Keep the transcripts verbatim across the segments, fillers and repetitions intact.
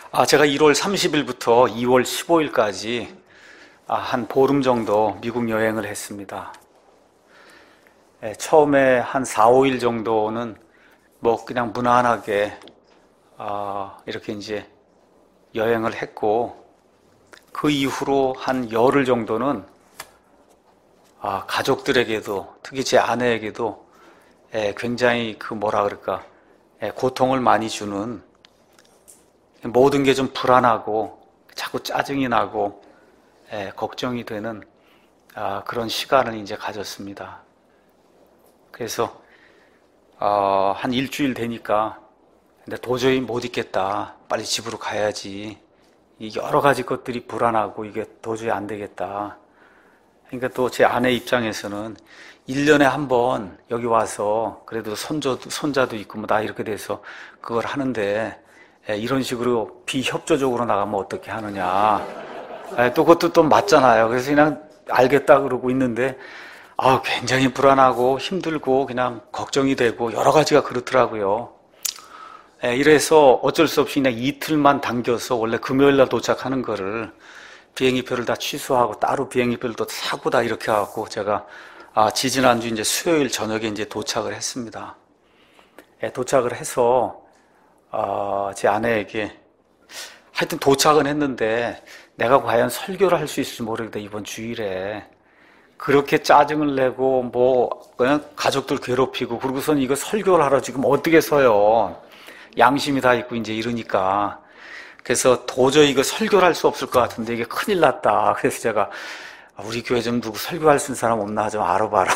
아, 제가 일월 삼십일부터 이월 십오일까지 한 보름 정도 미국 여행을 했습니다. 예, 처음에 한 사, 오일 정도는 뭐 그냥 무난하게 아, 이렇게 이제 여행을 했고, 그 이후로 한 열흘 정도는 아, 가족들에게도, 특히 제 아내에게도 예, 굉장히 그 뭐라 그럴까, 예, 고통을 많이 주는, 모든 게 좀 불안하고 자꾸 짜증이 나고 예, 걱정이 되는 아, 그런 시간을 이제 가졌습니다. 그래서 어, 한 일주일 되니까 근데 도저히 못 있겠다. 빨리 집으로 가야지. 이 여러 가지 것들이 불안하고 이게 도저히 안 되겠다. 그러니까 또 제 아내 입장에서는 일 년에 한 번 여기 와서 그래도 손자도, 손자도 있고 뭐 나 이렇게 돼서 그걸 하는데 예, 이런 식으로 비협조적으로 나가면 어떻게 하느냐. 예, 또 그것도 또 맞잖아요. 그래서 그냥 알겠다 그러고 있는데 아, 굉장히 불안하고 힘들고 그냥 걱정이 되고 여러 가지가 그렇더라고요. 예, 이래서 어쩔 수 없이 그냥 이틀만 당겨서 원래 금요일 날 도착하는 거를 비행기표를 다 취소하고 따로 비행기표를 또 사고 다 이렇게 하고 제가 아, 지지난주 이제 수요일 저녁에 이제 도착을 했습니다. 예, 도착을 해서 어, 제 아내에게 하여튼 도착은 했는데 내가 과연 설교를 할 수 있을지 모르겠다 이번 주일에. 그렇게 짜증을 내고 뭐 그냥 가족들 괴롭히고 그러고선 이거 설교를 하러 지금 어떻게 서요. 양심이 다 있고 이제 이러니까. 그래서 도저히 이거 설교를 할 수 없을 것 같은데 이게 큰일 났다. 그래서 제가 우리 교회 좀 누구 설교할 수 있는 사람 없나 좀 알아봐라.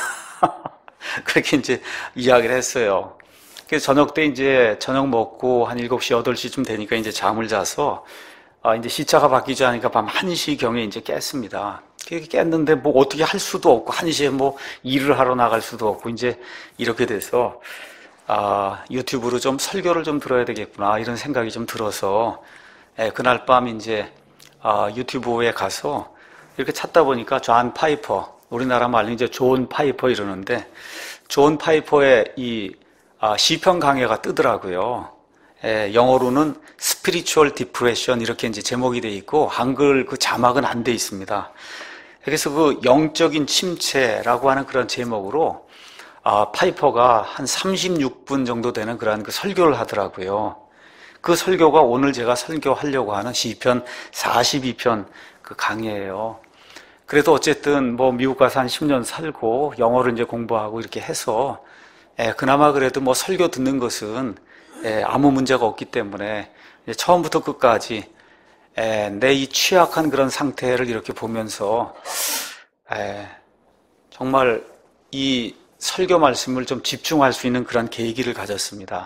그렇게 이제 이야기를 했어요. 그래서 저녁 때 이제 저녁 먹고 한 일곱 시, 여덟 시쯤 되니까 이제 잠을 자서 아, 이제 시차가 바뀌지 않으니까 밤 한 시경에 이제 깼습니다. 깼는데 뭐 어떻게 할 수도 없고 한 시에 뭐 일을 하러 나갈 수도 없고 이제 이렇게 돼서 아, 유튜브로 좀 설교를 좀 들어야 되겠구나 이런 생각이 좀 들어서 예, 그날 밤 이제 아, 유튜브에 가서 이렇게 찾다 보니까 존 파이퍼, 우리나라 말로 이제 존 파이퍼 이러는데 존 파이퍼의 이 아, 시편 강해가 뜨더라고요. 예, 영어로는 Spiritual Depression 이렇게 이제 제목이 돼 있고 한글 그 자막은 안 돼 있습니다. 그래서 그 영적인 침체라고 하는 그런 제목으로 아, 파이퍼가 한 삼십육 분 정도 되는 그런 그 설교를 하더라고요. 그 설교가 오늘 제가 설교하려고 하는 시편 사십이 편 그 강의예요. 그래도 어쨌든 뭐 미국 가서 한 십 년 살고 영어를 이제 공부하고 이렇게 해서 예, 그나마 그래도 뭐 설교 듣는 것은 예, 아무 문제가 없기 때문에 처음부터 끝까지 예, 내 이 취약한 그런 상태를 이렇게 보면서 예, 정말 이 설교 말씀을 좀 집중할 수 있는 그런 계기를 가졌습니다.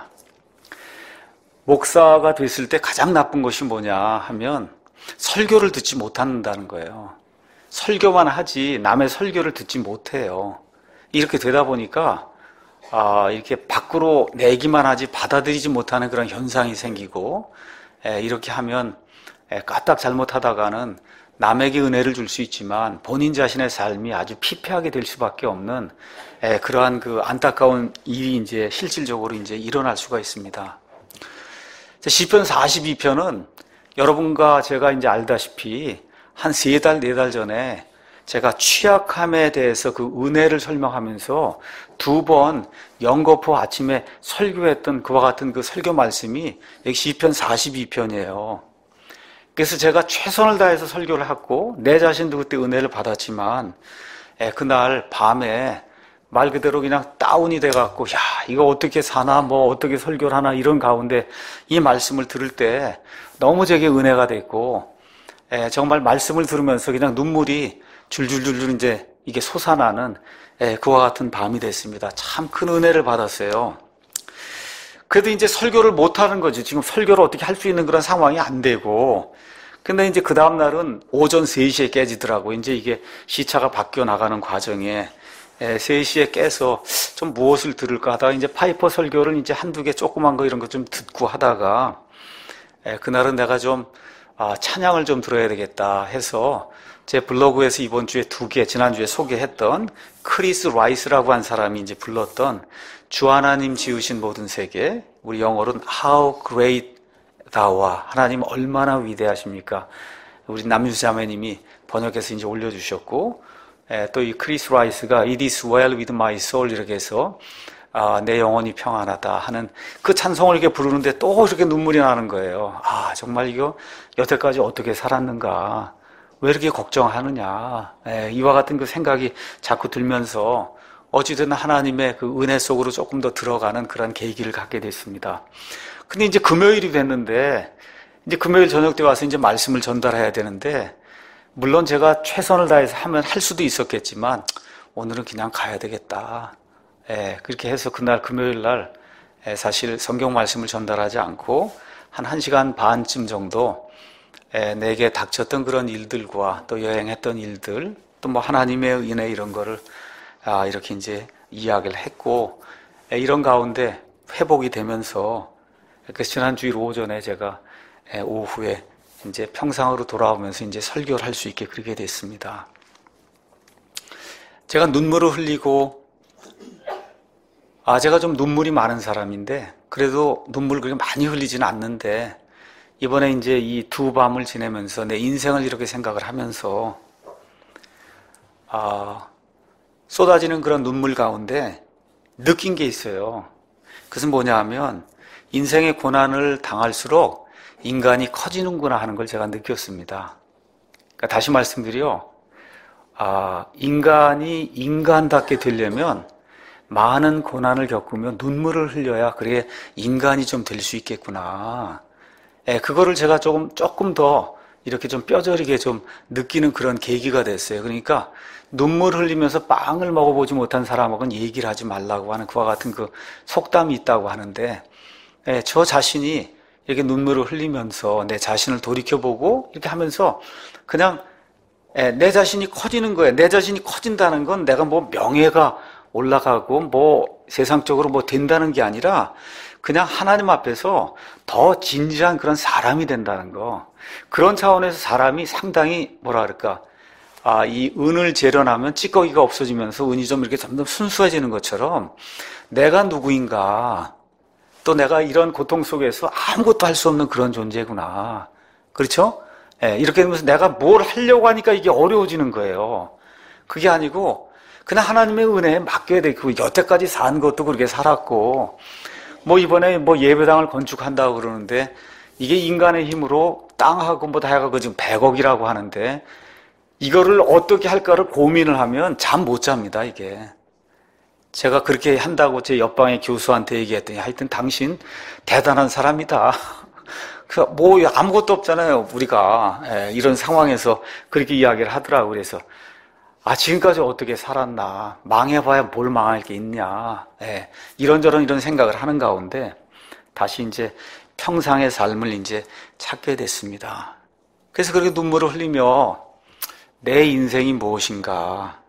목사가 됐을 때 가장 나쁜 것이 뭐냐 하면 설교를 듣지 못한다는 거예요. 설교만 하지 남의 설교를 듣지 못해요. 이렇게 되다 보니까 아, 이렇게 밖으로 내기만 하지 받아들이지 못하는 그런 현상이 생기고 에, 이렇게 하면 에, 까딱 잘못하다가는 남에게 은혜를 줄 수 있지만 본인 자신의 삶이 아주 피폐하게 될 수밖에 없는 에, 그러한 그 안타까운 일이 이제 실질적으로 이제 일어날 수가 있습니다. 시편 사십이 편은 여러분과 제가 이제 알다시피 한 세 달, 네 달 전에 제가 취약함에 대해서 그 은혜를 설명하면서 두 번 영거포 아침에 설교했던 그와 같은 그 설교 말씀이 여기 시편 사십이 편이에요. 그래서 제가 최선을 다해서 설교를 했고 내 자신도 그때 은혜를 받았지만 에, 그날 밤에 말 그대로 그냥 다운이 돼갖고 야 이거 어떻게 사나 뭐 어떻게 설교를 하나 이런 가운데 이 말씀을 들을 때 너무 제게 은혜가 됐고 에, 정말 말씀을 들으면서 그냥 눈물이 줄줄줄줄 이제 이게 솟아나는 에, 그와 같은 밤이 됐습니다. 참 큰 은혜를 받았어요. 그래도 이제 설교를 못 하는 거지. 지금 설교를 어떻게 할 수 있는 그런 상황이 안 되고. 근데 이제 그 다음날은 오전 세 시에 깨지더라고. 이제 이게 시차가 바뀌어 나가는 과정에 세 시에 깨서 좀 무엇을 들을까 하다가 이제 파이퍼 설교를 이제 한두 개 조그만 거 이런 거 좀 듣고 하다가 그날은 내가 좀 찬양을 좀 들어야 되겠다 해서 제 블로그에서 이번 주에 두 개, 지난주에 소개했던 크리스 라이스라고 한 사람이 이제 불렀던 주 하나님 지으신 모든 세계, 우리 영어로는 How Great 다와 하나님 얼마나 위대하십니까? 우리 남유수 자매님이 번역해서 이제 올려주셨고, 또 이 크리스 라이스가 It is well with my soul 이렇게 해서 아, 내 영혼이 평안하다 하는 그 찬송을 이렇게 부르는데 또 이렇게 눈물이 나는 거예요. 아, 정말 이거 여태까지 어떻게 살았는가? 왜 이렇게 걱정하느냐? 에, 이와 같은 그 생각이 자꾸 들면서 어찌든 하나님의 그 은혜 속으로 조금 더 들어가는 그런 계기를 갖게 됐습니다. 근데 이제 금요일이 됐는데, 이제 금요일 저녁 때 와서 이제 말씀을 전달해야 되는데, 물론 제가 최선을 다해서 하면 할 수도 있었겠지만, 오늘은 그냥 가야 되겠다. 예, 그렇게 해서 그날 금요일 날, 예, 사실 성경 말씀을 전달하지 않고, 한 한 시간 반쯤 정도, 예, 내게 닥쳤던 그런 일들과 또 여행했던 일들, 또 뭐 하나님의 은혜 이런 거를, 아, 이렇게 이제 이야기를 했고, 예, 이런 가운데 회복이 되면서, 그래서 지난 주일 오전에 제가 예, 오후에 이제 평상으로 돌아오면서 이제 설교를 할 수 있게 그렇게 됐습니다. 제가 눈물을 흘리고, 아, 제가 좀 눈물이 많은 사람인데, 그래도 눈물을 그렇게 많이 흘리지는 않는데, 이번에 이제 이 두 밤을 지내면서 내 인생을 이렇게 생각을 하면서, 아, 쏟아지는 그런 눈물 가운데 느낀 게 있어요. 그것은 뭐냐 하면, 인생의 고난을 당할수록 인간이 커지는구나 하는 걸 제가 느꼈습니다. 그러니까 다시 말씀드려, 아, 인간이 인간답게 되려면 많은 고난을 겪으면 눈물을 흘려야 그래 인간이 좀 될 수 있겠구나. 예, 그거를 제가 조금 조금 더 이렇게 좀 뼈저리게 좀 느끼는 그런 계기가 됐어요. 그러니까 눈물 흘리면서 빵을 먹어보지 못한 사람하고는 얘기를 하지 말라고 하는 그와 같은 그 속담이 있다고 하는데, 예, 저 자신이 이렇게 눈물을 흘리면서 내 자신을 돌이켜보고 이렇게 하면서 그냥 예, 내 자신이 커지는 거예요. 내 자신이 커진다는 건 내가 뭐 명예가 올라가고 뭐 세상적으로 뭐 된다는 게 아니라 그냥 하나님 앞에서 더 진지한 그런 사람이 된다는 거. 그런 차원에서 사람이 상당히 뭐라 그럴까, 아, 이 은을 재련하면 찌꺼기가 없어지면서 은이 좀 이렇게 점점 순수해지는 것처럼 내가 누구인가, 또 내가 이런 고통 속에서 아무것도 할 수 없는 그런 존재구나. 그렇죠? 예, 이렇게 되면서 내가 뭘 하려고 하니까 이게 어려워지는 거예요. 그게 아니고 그냥 하나님의 은혜에 맡겨야 되고, 여태까지 산 것도 그렇게 살았고, 뭐 이번에 뭐 예배당을 건축한다고 그러는데 이게 인간의 힘으로 땅하고 뭐 다 해가지고 지금 백억이라고 하는데 이거를 어떻게 할까를 고민을 하면 잠 못 잡니다, 이게. 제가 그렇게 한다고 제 옆방의 교수한테 얘기했더니, 하여튼 당신 대단한 사람이다. 뭐 아무것도 없잖아요, 우리가. 예, 이런 상황에서 그렇게 이야기를 하더라고요. 그래서 아, 지금까지 어떻게 살았나, 망해봐야 뭘 망할 게 있냐, 예, 이런저런 이런 생각을 하는 가운데 다시 이제 평상의 삶을 이제 찾게 됐습니다. 그래서 그렇게 눈물을 흘리며 내 인생이 무엇인가,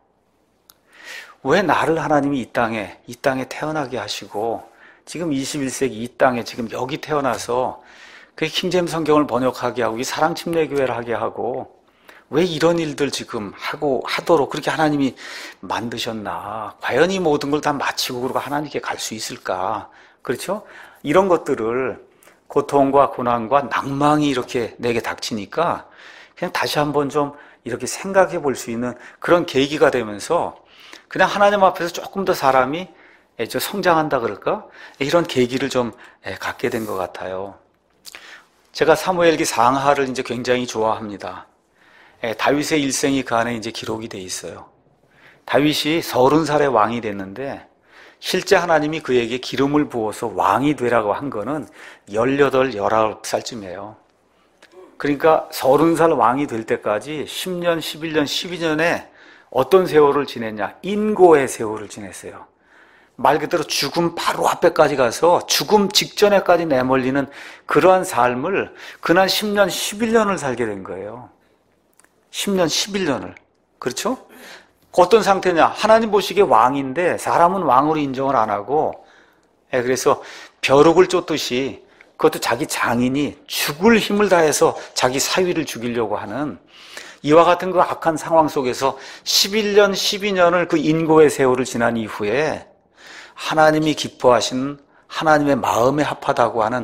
왜 나를 하나님이 이 땅에 이 땅에 태어나게 하시고 지금 이십일 세기 이 땅에 지금 여기 태어나서 그 킹제임스 성경을 번역하게 하고 이 사랑침례교회를 하게 하고 왜 이런 일들 지금 하고 하도록 그렇게 하나님이 만드셨나? 과연 이 모든 걸 다 마치고 그러고 하나님께 갈 수 있을까? 그렇죠? 이런 것들을, 고통과 고난과 낭망이 이렇게 내게 닥치니까 그냥 다시 한번 좀 이렇게 생각해 볼 수 있는 그런 계기가 되면서 그냥 하나님 앞에서 조금 더 사람이 성장한다 그럴까? 이런 계기를 좀 갖게 된 것 같아요. 제가 사무엘기 상하를 이제 굉장히 좋아합니다. 다윗의 일생이 그 안에 이제 기록이 돼 있어요. 다윗이 서른 살에 왕이 됐는데 실제 하나님이 그에게 기름을 부어서 왕이 되라고 한 거는 열여덟, 열아홉 살쯤이에요. 그러니까 서른 살 왕이 될 때까지 십 년, 십일 년, 십이 년에 어떤 세월을 지냈냐? 인고의 세월을 지냈어요. 말 그대로 죽음 바로 앞에까지 가서 죽음 직전에까지 내몰리는 그러한 삶을 그날 십 년, 십일 년을 살게 된 거예요. 십 년, 십일 년을. 그렇죠? 어떤 상태냐? 하나님 보시기에 왕인데 사람은 왕으로 인정을 안 하고, 예, 그래서 벼룩을 쫓듯이 그것도 자기 장인이 죽을 힘을 다해서 자기 사위를 죽이려고 하는 이와 같은 그 악한 상황 속에서 십일 년, 십이 년을 그 인고의 세월을 지난 이후에 하나님이 기뻐하신 하나님의 마음에 합하다고 하는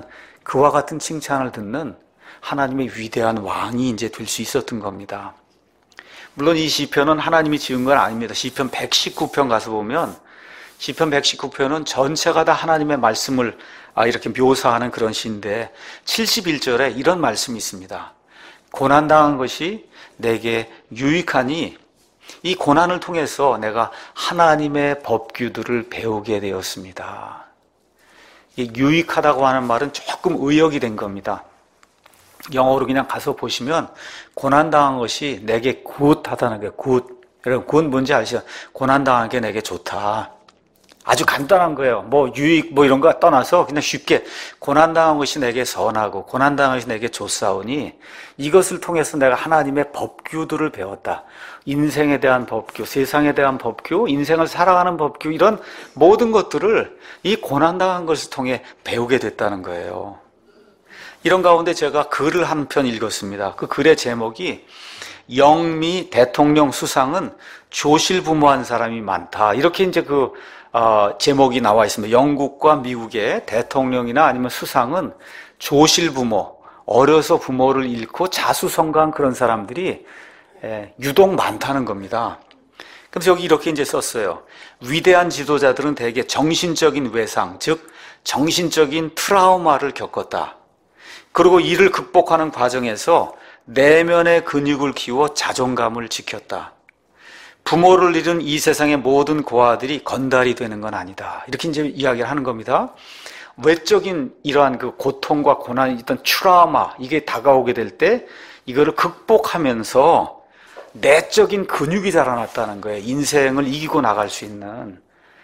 그와 같은 칭찬을 듣는 하나님의 위대한 왕이 이제 될 수 있었던 겁니다. 물론 이 시편은 하나님이 지은 건 아닙니다. 시편 백십구 편 가서 보면 시편 백십구 편은 전체가 다 하나님의 말씀을 이렇게 묘사하는 그런 시인데 칠십일 절에 이런 말씀이 있습니다. 고난당한 것이 내게 유익하니 이 고난을 통해서 내가 하나님의 법규들을 배우게 되었습니다. 이 유익하다고 하는 말은 조금 의역이 된 겁니다. 영어로 그냥 가서 보시면 고난당한 것이 내게 굿하다는 게 굿. 여러분 굿 뭔지 아시죠? 고난당한 게 내게 좋다. 아주 간단한 거예요. 뭐 유익 뭐 이런 거 떠나서 그냥 쉽게 고난당한 것이 내게 선하고 고난당한 것이 내게 좋사오니 이것을 통해서 내가 하나님의 법규들을 배웠다. 인생에 대한 법규, 세상에 대한 법규, 인생을 살아가는 법규 이런 모든 것들을 이 고난당한 것을 통해 배우게 됐다는 거예요. 이런 가운데 제가 글을 한 편 읽었습니다. 그 글의 제목이 영미 대통령 수상은 조실부모한 사람이 많다. 이렇게 이제 그 어, 제목이 나와 있습니다. 영국과 미국의 대통령이나 아니면 수상은 조실부모, 어려서 부모를 잃고 자수성가한 그런 사람들이 예, 유독 많다는 겁니다. 그래서 여기 이렇게 이제 썼어요. 위대한 지도자들은 대개 정신적인 외상, 즉 정신적인 트라우마를 겪었다. 그리고 이를 극복하는 과정에서 내면의 근육을 키워 자존감을 지켰다. 부모를 잃은 이 세상의 모든 고아들이 건달이 되는 건 아니다. 이렇게 이제 이야기를 하는 겁니다. 외적인 이러한 그 고통과 고난이 있던 트라우마, 이게 다가오게 될 때 이거를 극복하면서 내적인 근육이 자라났다는 거예요. 인생을 이기고 나갈 수 있는.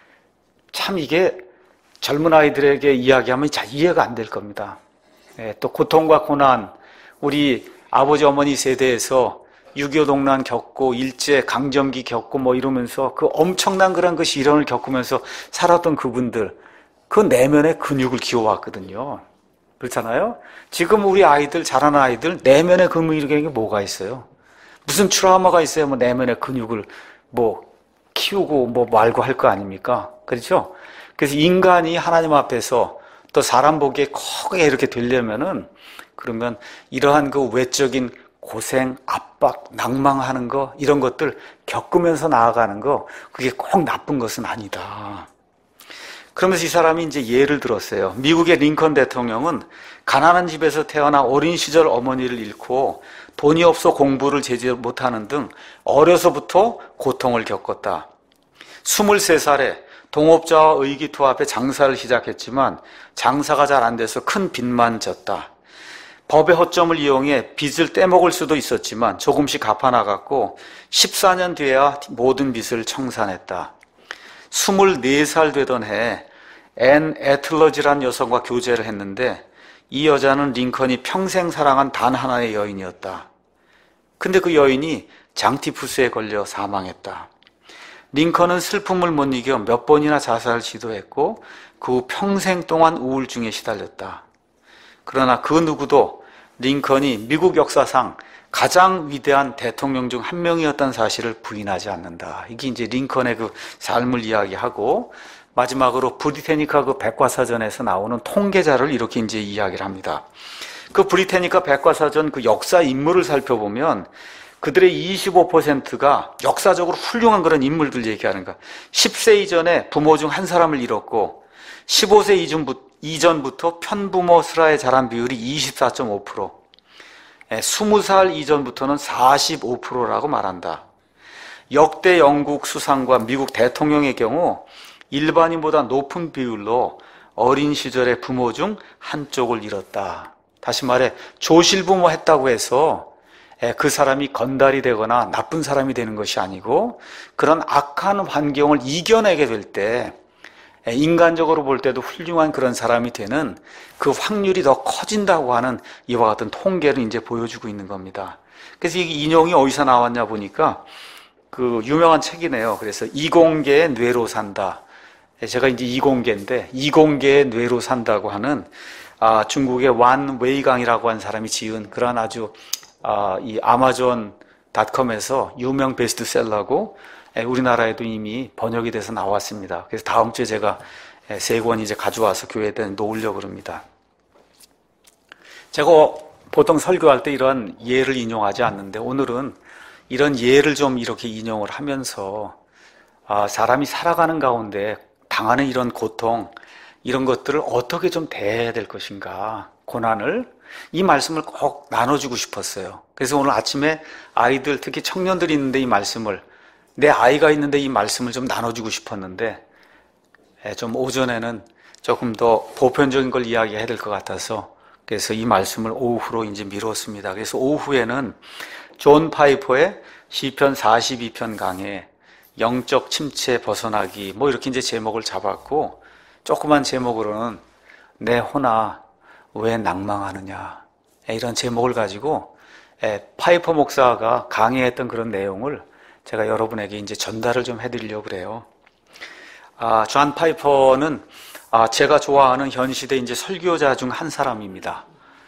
참 이게 젊은 아이들에게 이야기하면 잘 이해가 안 될 겁니다. 예, 또 고통과 고난, 우리 아버지 어머니 세대에서 육이오 동란 겪고 일제 강점기 겪고 뭐 이러면서 그 엄청난 그런 그 시련을 겪으면서 살았던 그분들, 그 내면의 근육을 키워왔거든요. 그렇잖아요? 지금 우리 아이들, 자라는 아이들 내면의 근육이라는 게 뭐가 있어요? 무슨 트라우마가 있어야 뭐 내면의 근육을 뭐 키우고 뭐 말고 할 거 아닙니까? 그렇죠? 그래서 인간이 하나님 앞에서 또 사람 보기에 크게 이렇게 되려면은 그러면 이러한 그 외적인 고생, 압박, 낭망하는 거 이런 것들 겪으면서 나아가는 거 그게 꼭 나쁜 것은 아니다. 그러면서 이 사람이 이제 예를 들었어요. 미국의 링컨 대통령은 가난한 집에서 태어나 어린 시절 어머니를 잃고 돈이 없어 공부를 제대로 못하는 등 어려서부터 고통을 겪었다. 스물세 살에 동업자와 의기투합해 장사를 시작했지만 장사가 잘 안 돼서 큰 빚만 졌다. 법의 허점을 이용해 빚을 떼먹을 수도 있었지만 조금씩 갚아나갔고 십사 년 뒤에야 모든 빚을 청산했다. 스물네 살 되던 해에 앤 애틀러지란 여성과 교제를 했는데 이 여자는 링컨이 평생 사랑한 단 하나의 여인이었다. 근데 그 여인이 장티푸스에 걸려 사망했다. 링컨은 슬픔을 못 이겨 몇 번이나 자살을 시도했고 그 후 평생 동안 우울증에 시달렸다. 그러나 그 누구도 링컨이 미국 역사상 가장 위대한 대통령 중 한 명이었다는 사실을 부인하지 않는다. 이게 이제 링컨의 그 삶을 이야기하고 마지막으로 브리테니카 그 백과사전에서 나오는 통계자를 이렇게 이제 이야기를 합니다. 그 브리테니카 백과사전 그 역사 인물을 살펴보면 그들의 이십오 퍼센트가 역사적으로 훌륭한 그런 인물들 얘기하는 거야. 십 세 이전에 부모 중 한 사람을 잃었고 십오 세 이전부터 편부모 슬하에 자란 비율이 이십사 점 오 퍼센트, 스무 살 이전부터는 사십오 퍼센트라고 말한다. 역대 영국 수상과 미국 대통령의 경우 일반인보다 높은 비율로 어린 시절에 부모 중 한쪽을 잃었다. 다시 말해 조실부모 했다고 해서 그 사람이 건달이 되거나 나쁜 사람이 되는 것이 아니고 그런 악한 환경을 이겨내게 될 때 인간적으로 볼 때도 훌륭한 그런 사람이 되는 그 확률이 더 커진다고 하는 이와 같은 통계를 이제 보여주고 있는 겁니다. 그래서 이 인용이 어디서 나왔냐 보니까 그 유명한 책이네요. 그래서 이공계의 뇌로 산다. 제가 이제 이공계인데 이공계의 뇌로 산다고 하는 아, 중국의 완 웨이강이라고 하는 사람이 지은 그런 아주 아, 이 아마존 닷컴에서 유명 베스트셀러고 우리나라에도 이미 번역이 돼서 나왔습니다. 그래서 다음 주에 제가 세 권 이제 가져와서 교회에 놓으려고 그럽니다. 제가 보통 설교할 때 이런 예를 인용하지 않는데 오늘은 이런 예를 좀 이렇게 인용을 하면서 아, 사람이 살아가는 가운데 당하는 이런 고통, 이런 것들을 어떻게 좀 대해야 될 것인가, 고난을, 이 말씀을 꼭 나눠주고 싶었어요. 그래서 오늘 아침에 아이들, 특히 청년들이 있는데 이 말씀을, 내 아이가 있는데 이 말씀을 좀 나눠주고 싶었는데 좀 오전에는 조금 더 보편적인 걸 이야기해야 될 것 같아서 그래서 이 말씀을 오후로 이제 미뤘습니다. 그래서 오후에는 존 파이퍼의 시편 사십이 편 강해 영적 침체 벗어나기 뭐 이렇게 이제 제목을 잡았고, 조그만 제목으로는 내 혼아 왜 낭망하느냐, 이런 제목을 가지고 파이퍼 목사가 강의했던 그런 내용을 제가 여러분에게 이제 전달을 좀 해드리려고 그래요. 아, 존 파이퍼는 아, 제가 좋아하는 현 시대 이제 설교자 중 한 사람입니다.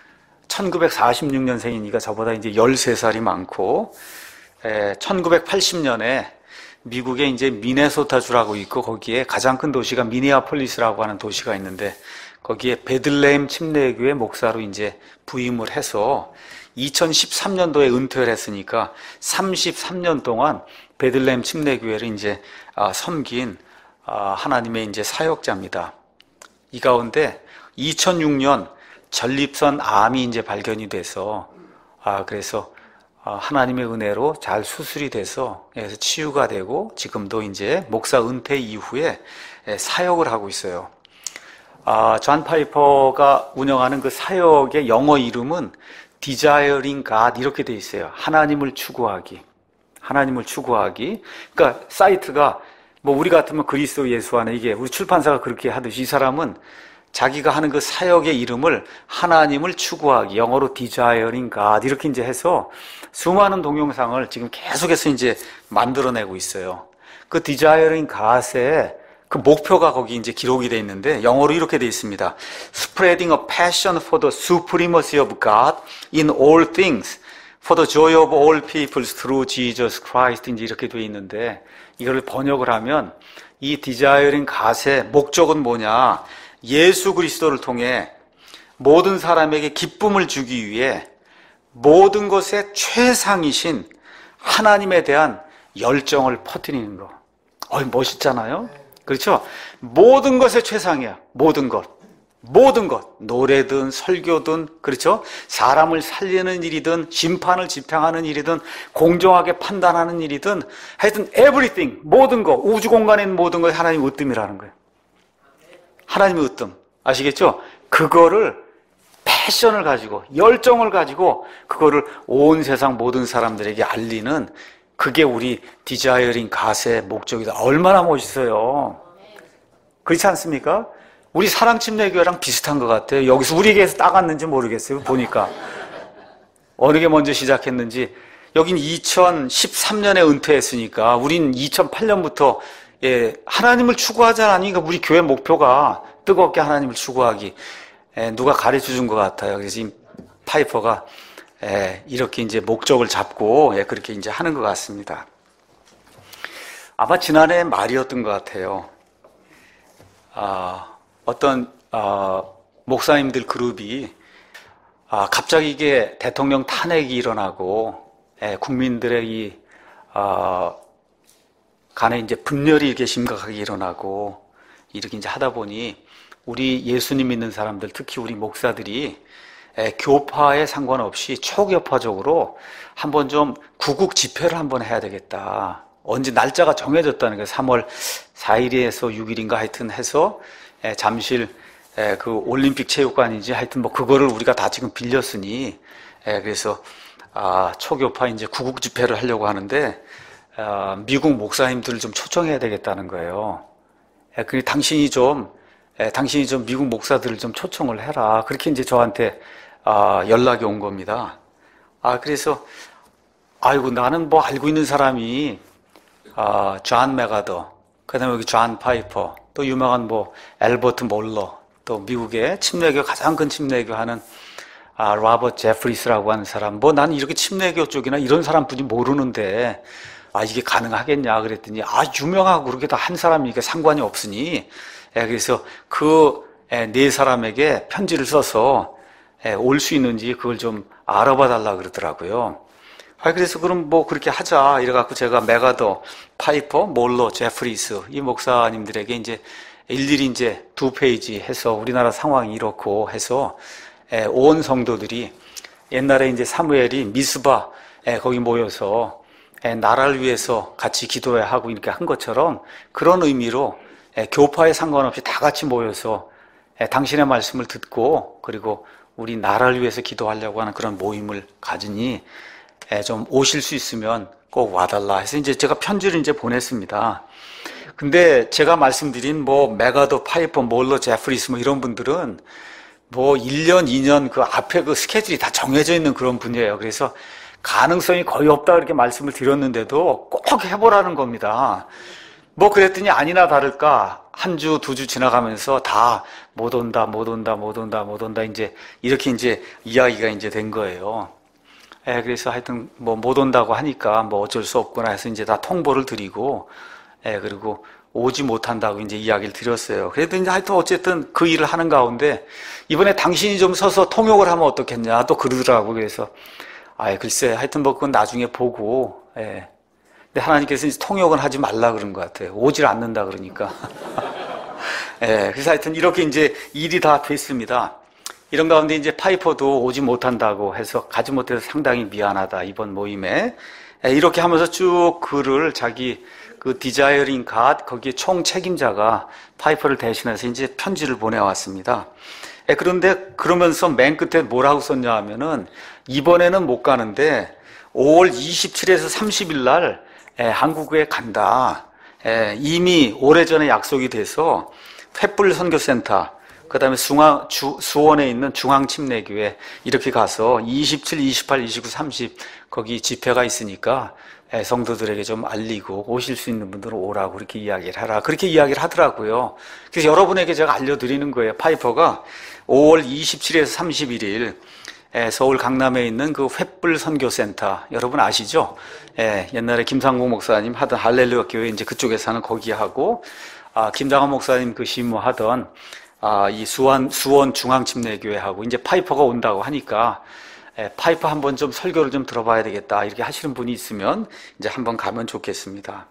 천구백사십육 년생이니까 저보다 이제 열세 살이 많고, 에, 천구백팔십 년에 미국의 이제 미네소타주라고 있고 거기에 가장 큰 도시가 미니아폴리스라고 하는 도시가 있는데 거기에 베들레헴 침례교회 목사로 이제 부임을 해서 이천십삼 년도에 은퇴를 했으니까 삼십삼 년 동안 베들레헴 침례교회를 이제 아, 섬긴 아, 하나님의 이제 사역자입니다. 이 가운데 이천육 년 전립선 암이 이제 발견이 돼서 아 그래서 하나님의 은혜로 잘 수술이 돼서 그래서 치유가 되고 지금도 이제 목사 은퇴 이후에 사역을 하고 있어요. 아, 존 파이퍼가 운영하는 그 사역의 영어 이름은 Desiring God 이렇게 돼 있어요. 하나님을 추구하기, 하나님을 추구하기. 그러니까 사이트가 뭐 우리 같으면 그리스도 예수 안에, 이게 우리 출판사가 그렇게 하듯이 이 사람은 자기가 하는 그 사역의 이름을 하나님을 추구하기, 영어로 Desiring God 이렇게 이제 해서 수많은 동영상을 지금 계속해서 이제 만들어내고 있어요. 그 Desiring God의 그 목표가 거기 이제 기록이 돼 있는데 영어로 이렇게 돼 있습니다. Spreading a passion for the supremacy of God in all things, for the joy of all peoples through Jesus Christ 이제 이렇게 돼 있는데 이걸 번역을 하면 이 Desiring God의 목적은 뭐냐? 예수 그리스도를 통해 모든 사람에게 기쁨을 주기 위해 모든 것의 최상이신 하나님에 대한 열정을 퍼뜨리는 거. 어이, 멋있잖아요? 그렇죠? 모든 것의 최상이야. 모든 것. 모든 것. 노래든 설교든, 그렇죠? 사람을 살리는 일이든 심판을 집행하는 일이든 공정하게 판단하는 일이든 하여튼 everything, 모든 것, 우주 공간에 있는 모든 것이 하나님의 으뜸이라는 거예요. 하나님의 으뜸. 아시겠죠? 그거를 패션을 가지고 열정을 가지고 그거를 온 세상 모든 사람들에게 알리는, 그게 우리 디자이어링 갓의 목적이다. 얼마나 멋있어요. 그렇지 않습니까? 우리 사랑침례교회랑 비슷한 것 같아요. 여기서 우리 교회에서 따갔는지 모르겠어요. 보니까 어느 게 먼저 시작했는지. 여긴 이천십삼 년에 은퇴했으니까 우린 이천팔 년부터 예, 하나님을 추구하자니, 그러니까 우리 교회 목표가 뜨겁게 하나님을 추구하기. 예, 누가 가르쳐 준 것 같아요. 그래서 이 파이퍼가 예, 이렇게 이제 목적을 잡고 예, 그렇게 이제 하는 것 같습니다. 아마 지난해 말이었던 것 같아요. 아, 어떤 아, 목사님들 그룹이 아, 갑자기 이게 대통령 탄핵이 일어나고 예, 국민들의 이 아, 간에 이제 분열이 이렇게 심각하게 일어나고 이렇게 이제 하다 보니 우리 예수님 믿는 사람들, 특히 우리 목사들이 교파에 상관없이 초교파적으로 한번 좀 구국 집회를 한번 해야 되겠다. 언제 날짜가 정해졌다는 거예요. 삼월 사일에서 육일인가 하여튼 해서 잠실 그 올림픽 체육관인지 하여튼 뭐 그거를 우리가 다 지금 빌렸으니 그래서 아, 초교파 이제 구국 집회를 하려고 하는데 아, 미국 목사님들을 좀 초청해야 되겠다는 거예요. 그 당신이 좀 당신이 좀 미국 목사들을 좀 초청을 해라. 그렇게 이제 저한테 아, 연락이 온 겁니다. 아, 그래서 아이고 나는 뭐 알고 있는 사람이 아, 존 메가더, 그다음에 여기 존 파이퍼, 또 유명한 뭐 엘버트 몰러, 또 미국의 침례교 가장 큰 침례교 하는 아, 로버트 제프리스라고 하는 사람, 뭐 나는 이렇게 침례교 쪽이나 이런 사람뿐이 모르는데 아, 이게 가능하겠냐 그랬더니 아, 유명하고 그렇게 다 한 사람이 이게 상관이 없으니 예, 그래서 그 네 사람에게 편지를 써서 올 수 있는지 그걸 좀 알아봐 달라 그러더라고요. 아, 그래서 그럼 뭐 그렇게 하자 이래갖고 제가 맥아더, 파이퍼, 몰러, 제프리스 이 목사님들에게 이제 일일이 이제 두 페이지 해서 우리나라 상황이 이렇고 해서 온 성도들이 옛날에 이제 사무엘이 미스바 거기 모여서 나라를 위해서 같이 기도해야 하고 이렇게 한 것처럼 그런 의미로 교파에 상관없이 다 같이 모여서 당신의 말씀을 듣고 그리고 우리 나라를 위해서 기도하려고 하는 그런 모임을 가지니 좀 오실 수 있으면 꼭 와달라 해서 이제 제가 편지를 이제 보냈습니다. 근데 제가 말씀드린 뭐 맥아더, 파이퍼, 몰러, 제프리스 뭐 이런 분들은 뭐 일 년, 이 년 그 앞에 그 스케줄이 다 정해져 있는 그런 분이에요. 그래서 가능성이 거의 없다 그렇게 말씀을 드렸는데도 꼭 해보라는 겁니다. 뭐 그랬더니 아니나 다를까 한 주, 두 주 지나가면서 다 못 온다, 못 온다, 못 온다, 못 온다 이제 이렇게 이제 이야기가 이제 된 거예요. 예, 그래서 하여튼 뭐 못 온다고 하니까 뭐 어쩔 수 없구나 해서 이제 다 통보를 드리고, 예, 그리고 오지 못한다고 이제 이야기를 드렸어요. 그래도 이제 하여튼 어쨌든 그 일을 하는 가운데 이번에 당신이 좀 서서 통역을 하면 어떻겠냐 또 그러더라고. 그래서 아, 글쎄 하여튼 뭐 그건 나중에 보고, 예. 근데 하나님께서 이제 통역은 하지 말라 그런 것 같아요. 오질 않는다 그러니까. 예, 그래서 하여튼 이렇게 이제 일이 다 됐습니다. 이런 가운데 이제 파이퍼도 오지 못한다고 해서 가지 못해서 상당히 미안하다 이번 모임에. 예, 이렇게 하면서 쭉 글을 자기 그 디자이어링 갓 거기에 총 책임자가 파이퍼를 대신해서 이제 편지를 보내왔습니다. 예, 그런데 그러면서 맨 끝에 뭐라고 썼냐 하면은 이번에는 못 가는데 오월 이십칠일에서 삼십일 날 예, 한국에 간다. 예, 이미 오래전에 약속이 돼서 횃불 선교센터 그 다음에 중앙, 주, 수원에 있는 중앙침례교회 이렇게 가서 이십칠, 이십팔, 이십구, 삼십 거기 집회가 있으니까 예, 성도들에게 좀 알리고 오실 수 있는 분들은 오라고 그렇게 이야기를 하라. 그렇게 이야기를 하더라고요. 그래서 여러분에게 제가 알려드리는 거예요. 파이퍼가 오월 이십칠일에서 삼십일일 예, 서울 강남에 있는 그 횃불 선교센터 여러분 아시죠? 예, 옛날에 김상국 목사님 하던 할렐루야 교회 이제 그쪽에 사는 거기 하고 아, 김장한 목사님 그 시무하던 아, 이 수원 수원 중앙침례교회하고 이제 파이퍼가 온다고 하니까 예, 파이퍼 한번 좀 설교를 좀 들어봐야 되겠다 이렇게 하시는 분이 있으면 이제 한번 가면 좋겠습니다.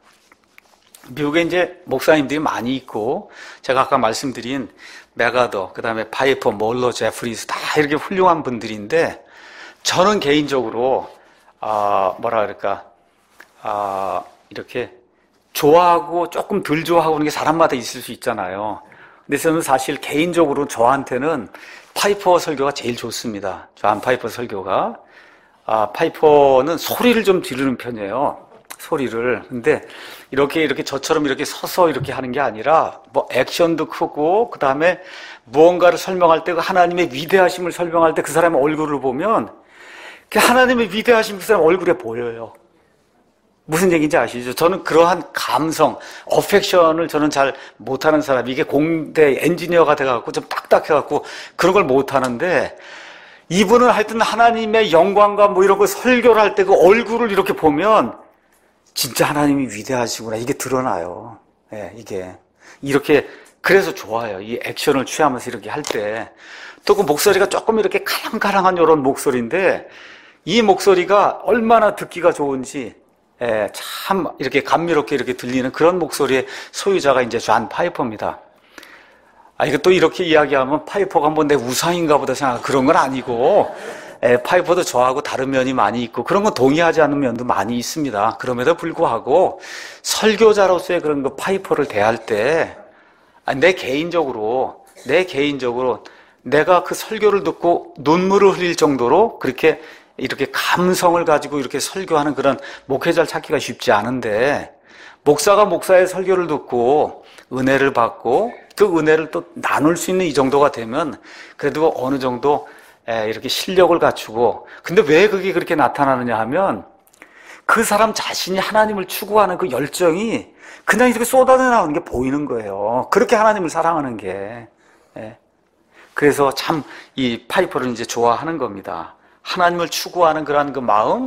미국에 이제 목사님들이 많이 있고 제가 아까 말씀드린 맥아더, 그 다음에 파이퍼, 몰러, 제프리스 다 이렇게 훌륭한 분들인데 저는 개인적으로 아, 뭐라 그럴까 아, 이렇게 좋아하고 조금 덜 좋아하고 그런 게 사람마다 있을 수 있잖아요. 근데 저는 사실 개인적으로 저한테는 파이퍼 설교가 제일 좋습니다. 존 파이퍼 설교가 아, 파이퍼는 소리를 좀 지르는 편이에요. 소리를. 근데 이렇게 이렇게 저처럼 이렇게 서서 이렇게 하는 게 아니라 뭐 액션도 크고 그 다음에 무언가를 설명할 때 그 하나님의 위대하심을 설명할 때 그 사람의 얼굴을 보면 그 하나님의 위대하심 그 사람 얼굴에 보여요. 무슨 얘기인지 아시죠? 저는 그러한 감성, 어펙션을 저는 잘 못하는 사람, 이게 공대 엔지니어가 돼갖고 좀 딱딱해갖고 그런 걸 못하는데 이분은 하여튼 하나님의 영광과 뭐 이런 거 설교를 할 때 그 얼굴을 이렇게 보면 진짜 하나님이 위대하시구나 이게 드러나요. 예, 이게 이렇게 그래서 좋아요. 이 액션을 취하면서 이렇게 할 때 또 그 목소리가 조금 이렇게 가랑가랑한 이런 목소리인데 이 목소리가 얼마나 듣기가 좋은지 예, 참 이렇게 감미롭게 이렇게 들리는 그런 목소리의 소유자가 이제 존 파이퍼입니다. 아, 이거 또 이렇게 이야기하면 파이퍼가 뭐 내 우상인가 보다 생각 그런 건 아니고 에, 파이퍼도 저하고 다른 면이 많이 있고 그런 건 동의하지 않는 면도 많이 있습니다. 그럼에도 불구하고 설교자로서의 그런 그 파이퍼를 대할 때 내 개인적으로 내 개인적으로 내가 그 설교를 듣고 눈물을 흘릴 정도로 그렇게 이렇게 감성을 가지고 이렇게 설교하는 그런 목회자를 찾기가 쉽지 않은데 목사가 목사의 설교를 듣고 은혜를 받고 그 은혜를 또 나눌 수 있는 이 정도가 되면 그래도 어느 정도 이렇게 실력을 갖추고 근데 왜 그게 그렇게 나타나느냐 하면 그 사람 자신이 하나님을 추구하는 그 열정이 그냥 이렇게 쏟아져 나오는 게 보이는 거예요. 그렇게 하나님을 사랑하는 게. 그래서 참 이 파이퍼를 이제 좋아하는 겁니다. 하나님을 추구하는 그런 그 마음,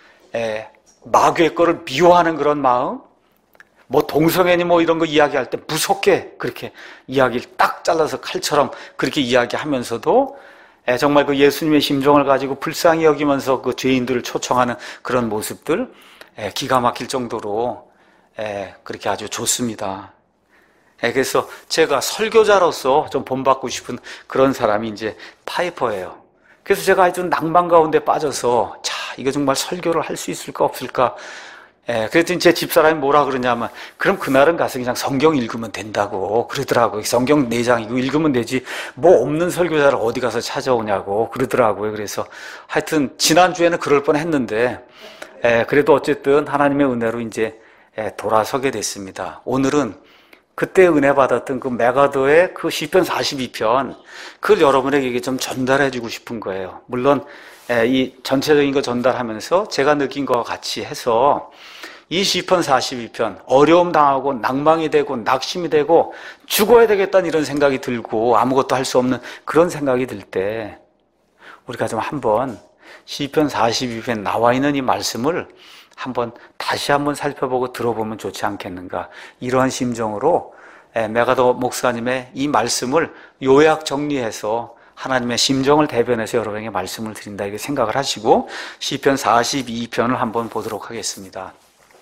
마귀의 거를 미워하는 그런 마음, 뭐 동성애니 뭐 이런 거 이야기할 때 무섭게 그렇게 이야기를 딱 잘라서 칼처럼 그렇게 이야기하면서도 에, 정말 그 예수님의 심정을 가지고 불쌍히 여기면서 그 죄인들을 초청하는 그런 모습들, 에, 기가 막힐 정도로 에, 그렇게 아주 좋습니다. 에, 그래서 제가 설교자로서 좀 본받고 싶은 그런 사람이 이제 파이퍼예요. 그래서 제가 아주 낭만 가운데 빠져서 자, 이거 정말 설교를 할 수 있을까 없을까. 예, 그랬더니 제 집사람이 뭐라 그러냐면, 그럼 그날은 가서 그냥 성경 읽으면 된다고 그러더라고요. 성경 네 장 이거 읽으면 되지 뭐 없는 설교자를 어디 가서 찾아오냐고 그러더라고요. 그래서 하여튼 지난주에는 그럴 뻔했는데, 예, 그래도 어쨌든 하나님의 은혜로 이제 예, 돌아서게 됐습니다. 오늘은 그때 은혜 받았던 그 메가더의 그 시편 사십이 편, 그걸 여러분에게 좀 전달해 주고 싶은 거예요. 물론 이 전체적인 거 전달하면서 제가 느낀 것과 같이 해서 이 시편 사십이 편, 어려움 당하고 낭망이 되고 낙심이 되고 죽어야 되겠다는 이런 생각이 들고 아무것도 할 수 없는 그런 생각이 들 때 우리가 좀 한번 시편 사십이 편에 나와 있는 이 말씀을 한번 다시 한번 살펴보고 들어보면 좋지 않겠는가, 이러한 심정으로 메가더 목사님의 이 말씀을 요약 정리해서 하나님의 심정을 대변해서 여러분에게 말씀을 드린다 이렇게 생각을 하시고 시편 사십이 편을 한번 보도록 하겠습니다.